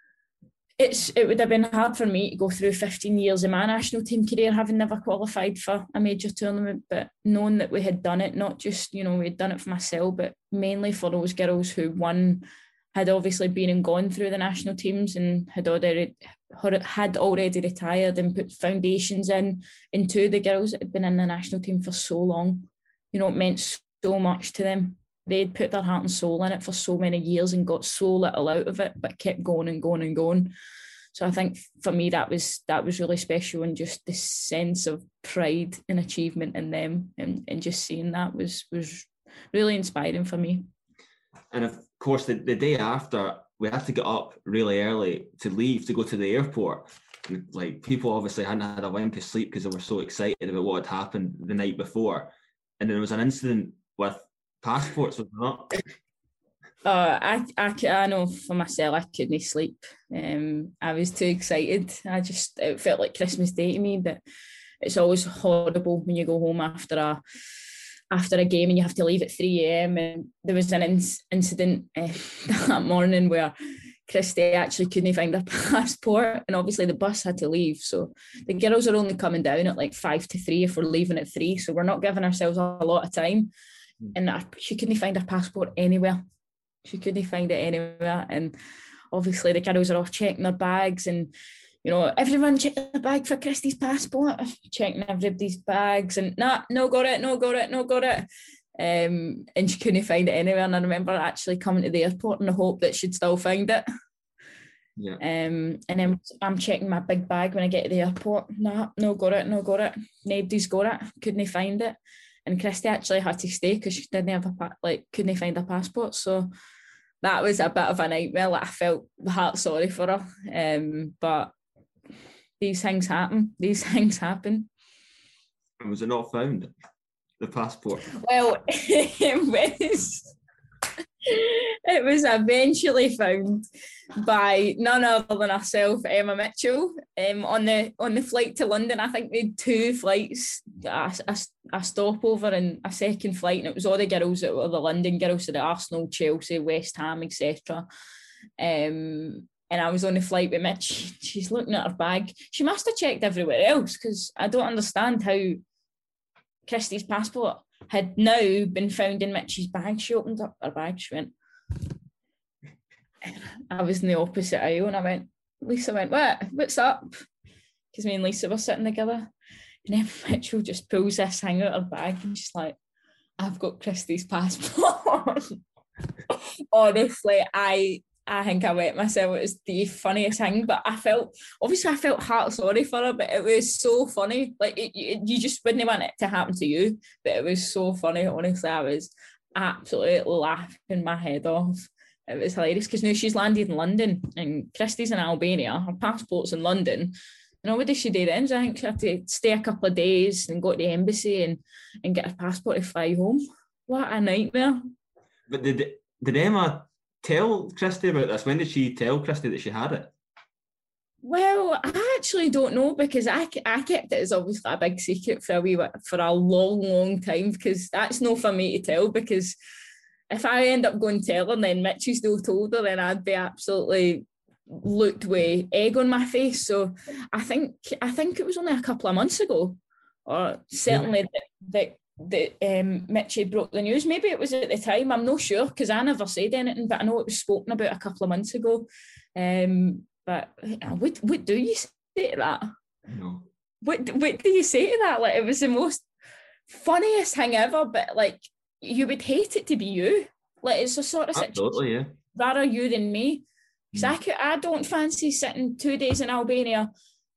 S4: It's, it would have been hard for me to go through fifteen years of my national team career having never qualified for a major tournament, but knowing that we had done it, not just, you know, we had done it for myself, but mainly for those girls who, one, had obviously been and gone through the national teams and had already had already retired and put foundations in, and two, the girls that had been in the national team for so long. You know, it meant so much to them. They'd put their heart and soul in it for so many years and got so little out of it, but kept going and going and going. So I think for me that was that was really special, and just the sense of pride and achievement in them, and, and just seeing that was was really inspiring for me.
S3: And of course, the, the day after, we had to get up really early to leave to go to the airport. And, like, people obviously hadn't had a wink of sleep because they were so excited about what had happened the night before. And then there was an incident with passports, was there not?
S4: Uh, I, I, I know for myself, I couldn't sleep. Um, I was too excited. I just, it felt like Christmas Day to me, but it's always horrible when you go home after a after a game and you have to leave at three a.m. And there was an in- incident uh, that morning where Christy actually couldn't find her passport, and obviously the bus had to leave. So the girls are only coming down at like five to three if we're leaving at three. So we're not giving ourselves a lot of time. Mm. And I, she couldn't find her passport anywhere. She couldn't find it anywhere. And obviously the girls are off checking their bags, and, you know, everyone check the bag for Christy's passport, checking everybody's bags, and nah, no got it, no got it, no got it. Um, and she couldn't find it anywhere. And I remember actually coming to the airport in the hope that she'd still find it.
S3: Yeah.
S4: Um, and then I'm checking my big bag when I get to the airport. Nah, no got it, no got it. Nobody's got it. Couldn't find it. And Christy actually had to stay because she didn't have a like couldn't find her passport. So that was a bit of a nightmare. Like, I felt the heart sorry for her. Um, but these things happen. These things happen.
S3: And was it not found? The passport?
S4: Well, it was, it was eventually found by none other than herself, Emma Mitchell, um, on the on the flight to London. I think they had two flights, a, a, a stopover and a second flight, and it was all the girls that were the London girls, so the Arsenal, Chelsea, West Ham, et cetera. Um, and I was on the flight with Mitch. She's looking at her bag. She must have checked everywhere else, because I don't understand how Christy's passport had now been found in Mitch's bag. She opened up her bag. She went, I was in the opposite aisle, and I went, Lisa went, what? What's up? Because me and Lisa were sitting together. And then Mitchell just pulls this thing out of her bag, and she's like, I've got Christy's passport. Honestly, I I think I wet myself. It was the funniest thing, but I felt, obviously I felt heart sorry for her, but it was so funny. Like, it, it, you just wouldn't want it to happen to you, but it was so funny. Honestly, I was absolutely laughing my head off. It was hilarious because now she's landed in London and Christie's in Albania. Her passport's in London. You know, what did she do then? So I think she had to stay a couple of days and go to the embassy and, and get a passport to fly home. What a nightmare.
S3: But did did Emma tell Christie about this? When did she tell Christie that she had it?
S4: Well, I actually don't know because I, I kept it as obviously a big secret for a wee for a long, long time because that's not for me to tell because if I end up going tell her and then Mitchie's still told her, then I'd be absolutely looked with egg on my face. So I think I think it was only a couple of months ago, or certainly that that that um, Mitchie broke the news. Maybe it was at the time. I'm not sure because I never said anything, but I know it was spoken about a couple of months ago. Um, but what what do you say to that?
S3: No.
S4: What what do you say to that? Like, it was the most funniest thing ever, but like, you would hate it to be you. Like, it's a sort of
S3: Absolutely,
S4: situation.
S3: yeah.
S4: Rather you than me. Because mm. I, could, I don't fancy sitting two days in Albania,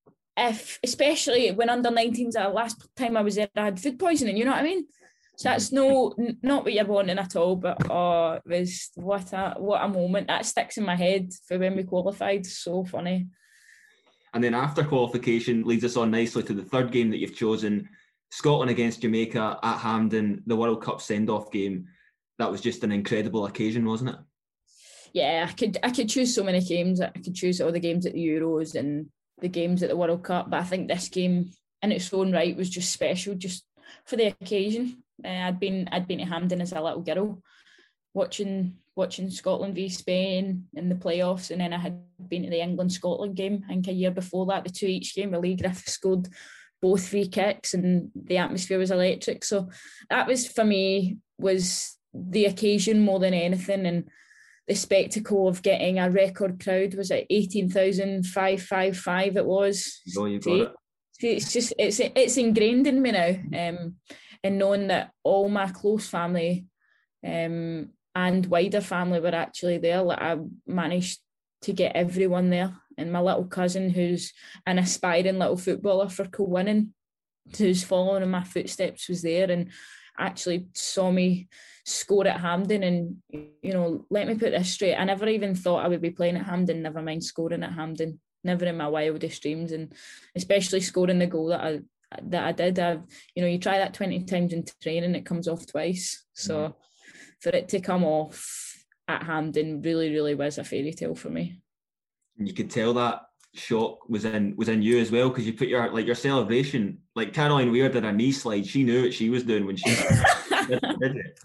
S4: if especially when under nineteens, the last time I was there, I had food poisoning, you know what I mean? So that's no, not what you're wanting at all, but oh, it was what a, what a moment. That sticks in my head for when we qualified. So funny.
S3: And then after qualification leads us on nicely to the third game that you've chosen, Scotland against Jamaica at Hampden, the World Cup send-off game. That was just an incredible occasion, wasn't it?
S4: Yeah, I could I could choose so many games. I could choose all the games at the Euros and the games at the World Cup, but I think this game in its own right was just special, just for the occasion. Uh, I'd been I'd been to Hampden as a little girl, watching watching Scotland v Spain in the playoffs, and then I had been to the England-Scotland game, I think a year before that, the two each game where Lee Griffiths scored both free kicks and the atmosphere was electric. So that was, for me, was the occasion more than anything, and the spectacle of getting a record crowd. Was it eighteen thousand five hundred fifty-five it was?
S3: Oh, you got it.
S4: It's just, it's it's ingrained in me now, um, and knowing that all my close family um, and wider family were actually there. Like, I managed to get everyone there, and my little cousin, who's an aspiring little footballer for Kilwinning, who's following in my footsteps, was there and actually saw me score at Hampden. And, you know, let me put this straight, I never even thought I would be playing at Hampden, never mind scoring at Hampden, never in my wildest dreams, and especially scoring the goal that I that I did. I've, you know, you try that twenty times in training, it comes off twice. So mm. for it to come off at Hampden really, really was a fairy tale for me.
S3: And you could tell that shock was in was in you as well, because you put your like your celebration, like Caroline Weir did a knee slide. She knew what she was doing when she did, did it.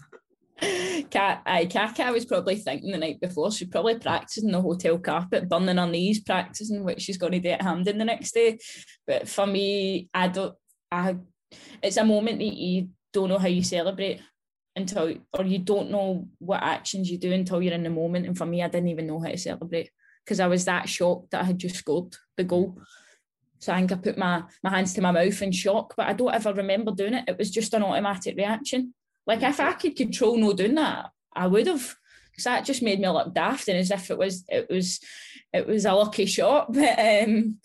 S4: Kat, aye, Kaka was probably thinking the night before, she'd probably practiced in the hotel carpet, burning her knees, practicing what she's going to do at Hampden the next day. But for me, I don't. I, it's a moment that you don't know how you celebrate until, or you don't know what actions you do until you're in the moment. And for me, I didn't even know how to celebrate because I was that shocked that I had just scored the goal. So I think I put my, my hands to my mouth in shock, but I don't ever remember doing it. It was just an automatic reaction. Like, if I could control no doing that, I would have, because that just made me look daft and as if it was it was it was a lucky shot. But um,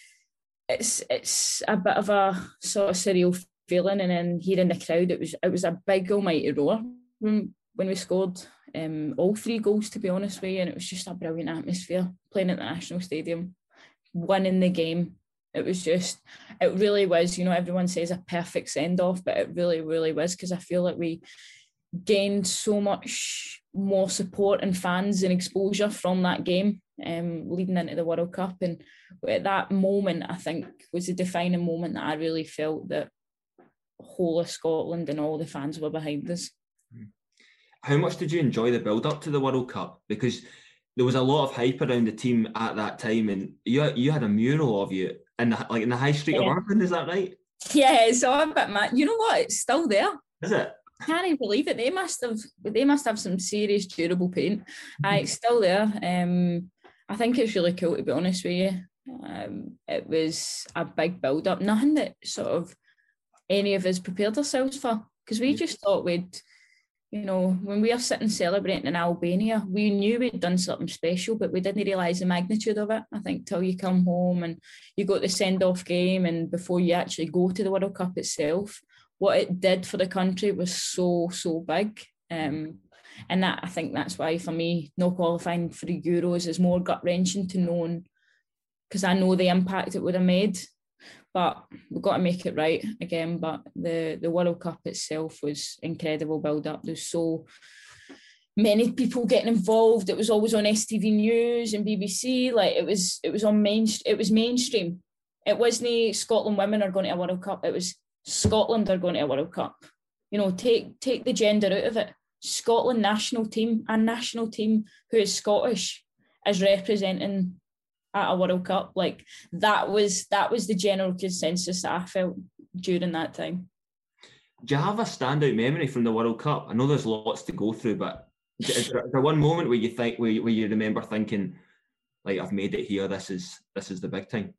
S4: it's it's a bit of a sort of surreal feeling. And then hearing the crowd, it was it was a big almighty roar when, when we scored um, all three goals, to be honest with you, and it was just a brilliant atmosphere playing at the National Stadium, winning the game. It was just, it really was, you know, everyone says a perfect send-off, but it really, really was, because I feel like we gained so much more support and fans and exposure from that game um, leading into the World Cup. And at that moment, I think, was the defining moment that I really felt that whole of Scotland and all the fans were behind us.
S3: How much did you enjoy the build-up to the World Cup? Because there was a lot of hype around the team at that time, and you you had a mural of you in the, like in the high street yeah. of Ireland, is that right?
S4: Yeah, it's all a bit mad. You know what? It's still there.
S3: Is it?
S4: I can't even believe it. They must have they must have some serious durable paint. Uh, it's still there. Um, I think it's really cool, to be honest with you. Um, it was a big build-up, nothing that sort of any of us prepared ourselves for, because we just thought we'd You know, when we were sitting celebrating in Albania, we knew we'd done something special, but we didn't realise the magnitude of it, I think, till you come home and you go to the send-off game and before you actually go to the World Cup itself, what it did for the country was so, so big. Um, and that I think that's why, for me, not qualifying for the Euros is more gut-wrenching to know, because I know the impact it would have made. But we've got to make it right again. But the, the World Cup itself was incredible build-up. There's so many people getting involved. It was always on S T V News and B B C. Like it was, it was on main. It was mainstream. It wasn't Scotland women are going to a World Cup. It was Scotland are going to a World Cup. You know, take take the gender out of it. Scotland national team, a national team who is Scottish, is representing at a World Cup. Like that was that was the general consensus that I felt during that time.
S3: Do you have a standout memory from the World Cup? I know there's lots to go through, but is there, is there one moment where you think where you, where you remember thinking, like, I've made it here, this is this is the big time?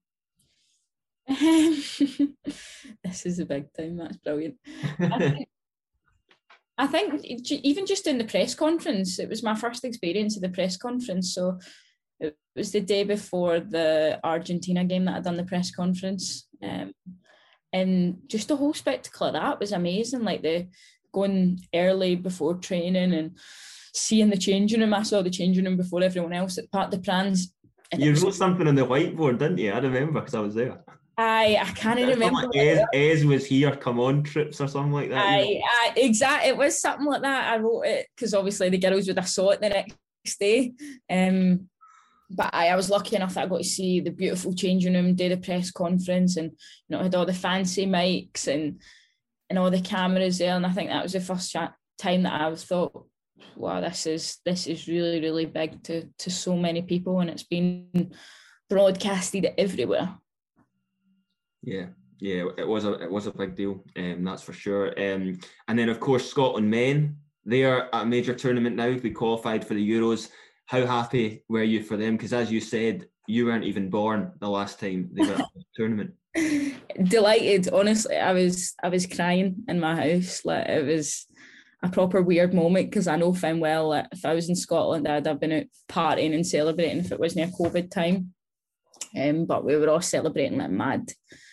S4: This is the big time. That's brilliant. I think, I think even just in the press conference, it was my first experience of the press conference, so it was the day before the Argentina game that I'd done the press conference. Um, and just the whole spectacle of that was amazing. Like the going early before training and seeing the changing room. I saw the changing room before everyone else at Parc des Princes.
S3: You wrote something on the whiteboard, didn't you? I remember because I was there.
S4: I I can't remember.
S3: Like Ez, Ez was here, come on trips or something like that.
S4: I,
S3: you know?
S4: I exactly, it was something like that. I wrote it because obviously the girls would have saw it the next day. Um, But I, I was lucky enough that I got to see the beautiful changing room, do the press conference, and you know, had all the fancy mics and and all the cameras there. And I think that was the first chat, time that I thought, wow, this is this is really, really big to to so many people, and it's been broadcasted everywhere.
S3: Yeah, yeah, it was a it was a big deal, um, that's for sure. Um, and then of course Scotland men, they are at a major tournament now. We qualified for the Euros. How happy were you for them? Because as you said, you weren't even born the last time they were at the tournament.
S4: Delighted, honestly. I was I was crying in my house. Like it was a proper weird moment because I know Finn well that if I was in Scotland, I'd have been out partying and celebrating if it wasn't a COVID time. Um, but we were all celebrating like mad.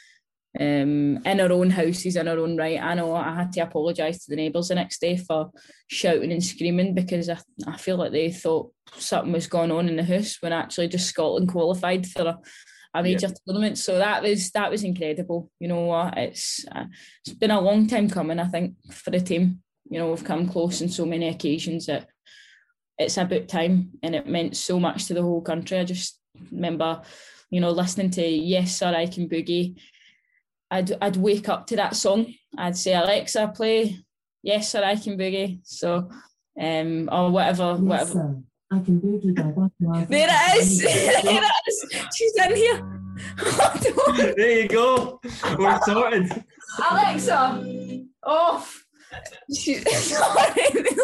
S4: Um, in our own houses, in our own right. I know I had to apologise to the neighbours the next day for shouting and screaming because I, I feel like they thought something was going on in the house when actually just Scotland qualified for a, a major yeah. tournament. So that was that was incredible. You know what? It's uh, it's been a long time coming, I think, for the team. You know, we've come close on so many occasions that it's about time, and it meant so much to the whole country. I just remember, you know, listening to Yes Sir I Can Boogie. I'd I'd wake up to that song. I'd say, Alexa, play Yes Sir I Can Boogie. So, um, or whatever, yes, whatever. Sir. I can boogie by that. There it is. There it is. She's in here.
S3: There you go. We're sorted.
S4: Alexa, off. She, sorry.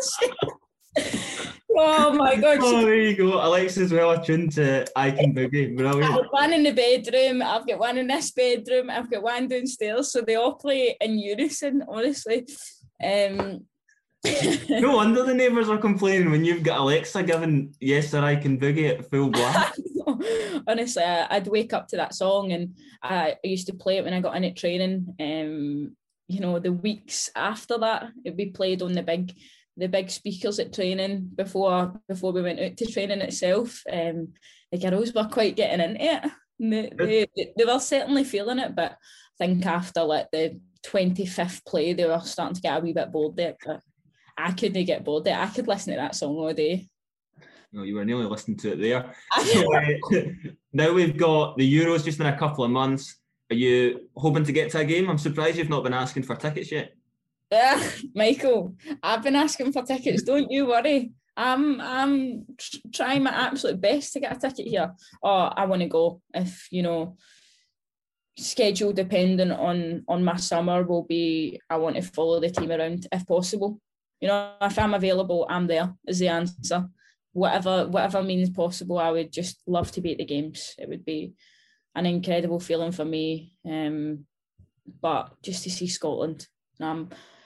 S4: Oh my God.
S3: Oh, there you go. Alexa's well attuned to I Can Boogie. Brilliant.
S4: I've got one in the bedroom, I've got one in this bedroom, I've got one downstairs, so they all play in unison, honestly. Um,
S3: no wonder the neighbours are complaining when you've got Alexa giving Yes Sir I Can Boogie at full blast.
S4: Honestly, I'd wake up to that song, and I used to play it when I got in at training. Um, you know, the weeks after that, it'd be played on the big the big speakers at training before before we went out to training itself. Um, the girls were quite getting into it. They, they, they were certainly feeling it, but I think after like the twenty-fifth play, they were starting to get a wee bit bored there. But I couldn't get bored there. I could listen to that song all day.
S3: No, you were nearly listening to it there. So, uh, now we've got the Euros just in a couple of months. Are you hoping to get to a game? I'm surprised you've not been asking for tickets yet.
S4: Yeah, Michael, I've been asking for tickets. Don't you worry. I'm I'm tr- trying my absolute best to get a ticket here. Oh, I want to go. If you know, schedule dependent on on my summer will be. I want to follow the team around if possible. You know, if I'm available, I'm there. Is the answer. Whatever whatever means possible, I would just love to be at the games. It would be an incredible feeling for me. Um, but just to see Scotland, um.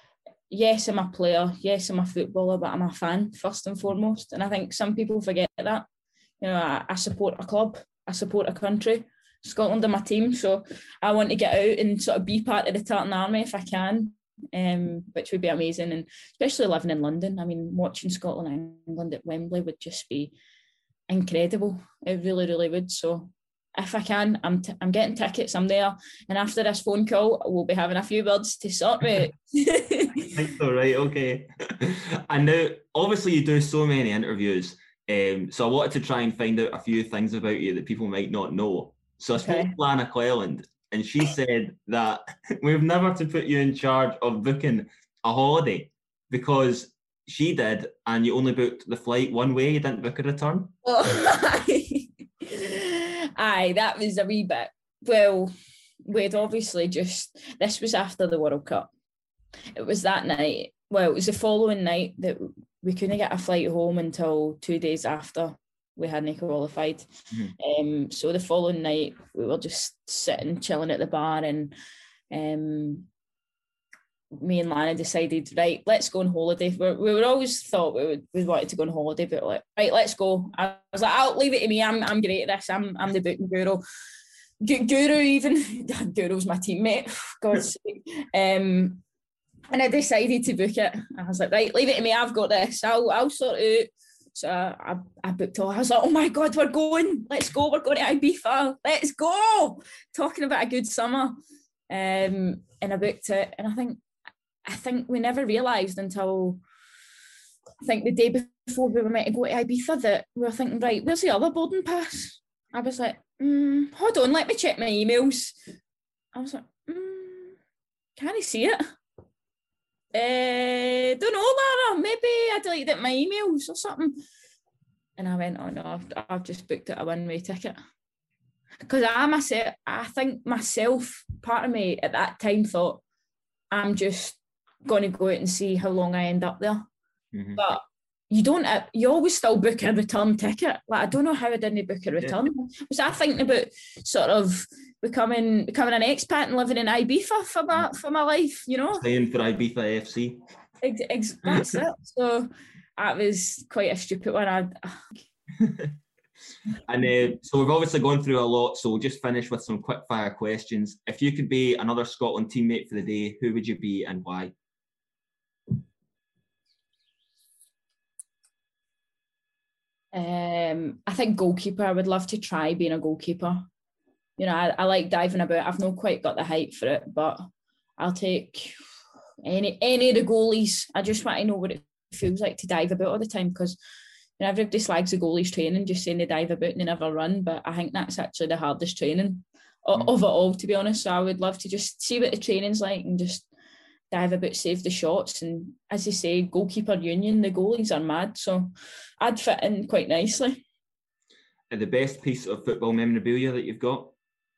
S4: yes, I'm a player, yes, I'm a footballer, but I'm a fan first and foremost. And I think some people forget that. You know, I, I support a club, I support a country. Scotland are my team, so I want to get out and sort of be part of the Tartan Army if I can, um, which would be amazing. And especially living in London, I mean, watching Scotland and England at Wembley would just be incredible. It really, really would. So if I can, I'm t- I'm getting tickets. I'm there, and after this phone call, we'll be having a few words to sort me out.
S3: I think so, right? Okay. And now, obviously, you do so many interviews, um, so I wanted to try and find out a few things about you that people might not know. So I spoke
S4: Okay.
S3: to Lana Cleland, and she said that we've never to put you in charge of booking a holiday because she did, and you only booked the flight one way. You didn't book a return.
S4: Oh, aye, that was a wee bit. Well, we'd obviously just, this was after the World Cup. It was that night. Well, it was the following night that we couldn't get a flight home until two days after we hadn't qualified. Mm-hmm. Um, so the following night, we were just sitting, chilling at the bar, and um, me and Lana decided, right, let's go on holiday. We're, we were always thought we would we wanted to go on holiday, but like, right, let's go. I was like, I'll leave it to me. I'm I'm great at this. I'm I'm the booking guru. G- guru even. Guru's my teammate. God's sake. Um, and I decided to book it. I was like, right, leave it to me. I've got this. I'll I'll sort it out. So I, I booked all. I was like, oh my God, we're going. Let's go. We're going to Ibiza. Let's go. Talking about a good summer. Um, and I booked it. And I think I think we never realised until I think the day before we were meant to go to Ibiza that we were thinking, right, where's the other boarding pass? I was like, mm, hold on, let me check my emails. I was like, mm, can I see it? Uh, don't know, Lara. Maybe I deleted it in my emails or something. And I went, oh no, I've, I've just booked it a one-way ticket. Because I myself, I think myself, part of me at that time thought, I'm just going to go out and see how long I end up there. Mm-hmm. But you don't, you always still book a return ticket. Like, I don't know how I didn't book a return. Yeah. Was I thinking about sort of becoming becoming an expat and living in Ibiza for my, for my life, you know?
S3: Staying for Ibiza F C.
S4: Ex- ex- that's it. So that was quite a stupid one. I,
S3: And uh, so we've obviously gone through a lot, so we'll just finish with some quick fire questions. If you could be another Scotland teammate for the day, who would you be and why?
S4: Um, I think goalkeeper. I would love to try being a goalkeeper. You know, I, I like diving about. I've not quite got the height for it, but I'll take any any of the goalies. I just want to know what it feels like to dive about all the time, because you know, everybody slags the goalies training, just saying they dive about and they never run, but I think that's actually the hardest training mm. of it all, to be honest. So I would love to just see what the training's like and just dive about, save the shots. And as you say, goalkeeper union, the goalies are mad, so I'd fit in quite nicely.
S3: And the best piece of football memorabilia that you've got?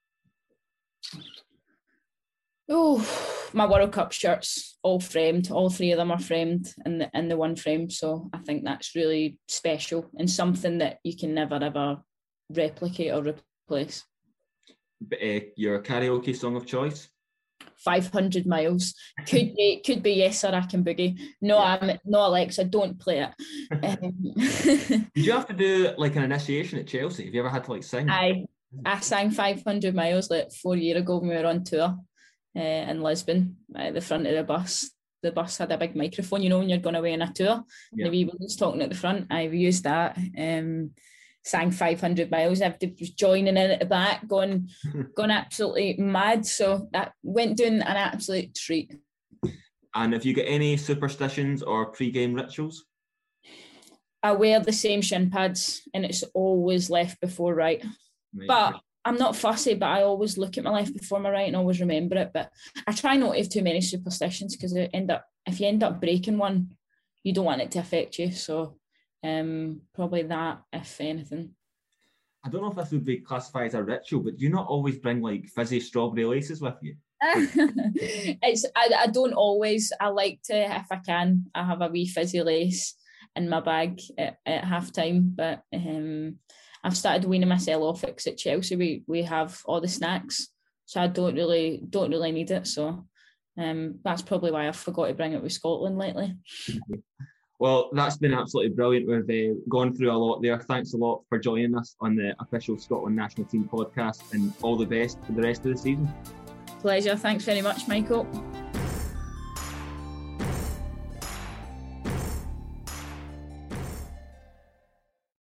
S4: Oh, my World Cup shirts, all framed. All three of them are framed in the in the one frame. So I think that's really special and something that you can never ever replicate or replace.
S3: Uh, your karaoke song of choice?
S4: five hundred miles. Could be, could be Yes Sir, I Can Boogie. No, yeah. I'm no Alexa, don't play it. Um,
S3: Did you have to do like an initiation at Chelsea? Have you ever had to like sing?
S4: I I sang five hundred miles like four years ago when we were on tour. Uh, in Lisbon, at the front of the bus. The bus had a big microphone, you know, when you're going away on a tour. Yeah. The wee ones talking at the front. I used that, um, sang five hundred miles. Everybody was joining in at the back, going, going absolutely mad. So that went doing an absolute treat.
S3: And have you got any superstitions or pre-game rituals?
S4: I wear the same shin pads, and it's always left before right. right. But I'm not fussy, but I always look at my left before my right and always remember it. But I try not to have too many superstitions, because end up if you end up breaking one, you don't want it to affect you. So um, probably that, if anything.
S3: I don't know if this would be classified as a ritual, but do you not always bring like fizzy strawberry laces with you?
S4: it's I, I don't always. I like to, if I can, I have a wee fizzy lace in my bag at, at half time. But um I've started weaning myself off it, because at Chelsea we, we have all the snacks, so I don't really don't really need it. So Um, that's probably why I forgot to bring it with Scotland lately.
S3: Well, that's been absolutely brilliant. We've uh, gone through a lot there. Thanks a lot for joining us on the official Scotland National Team podcast, and all the best for the rest of the season.
S4: Pleasure. Thanks very much, Michael.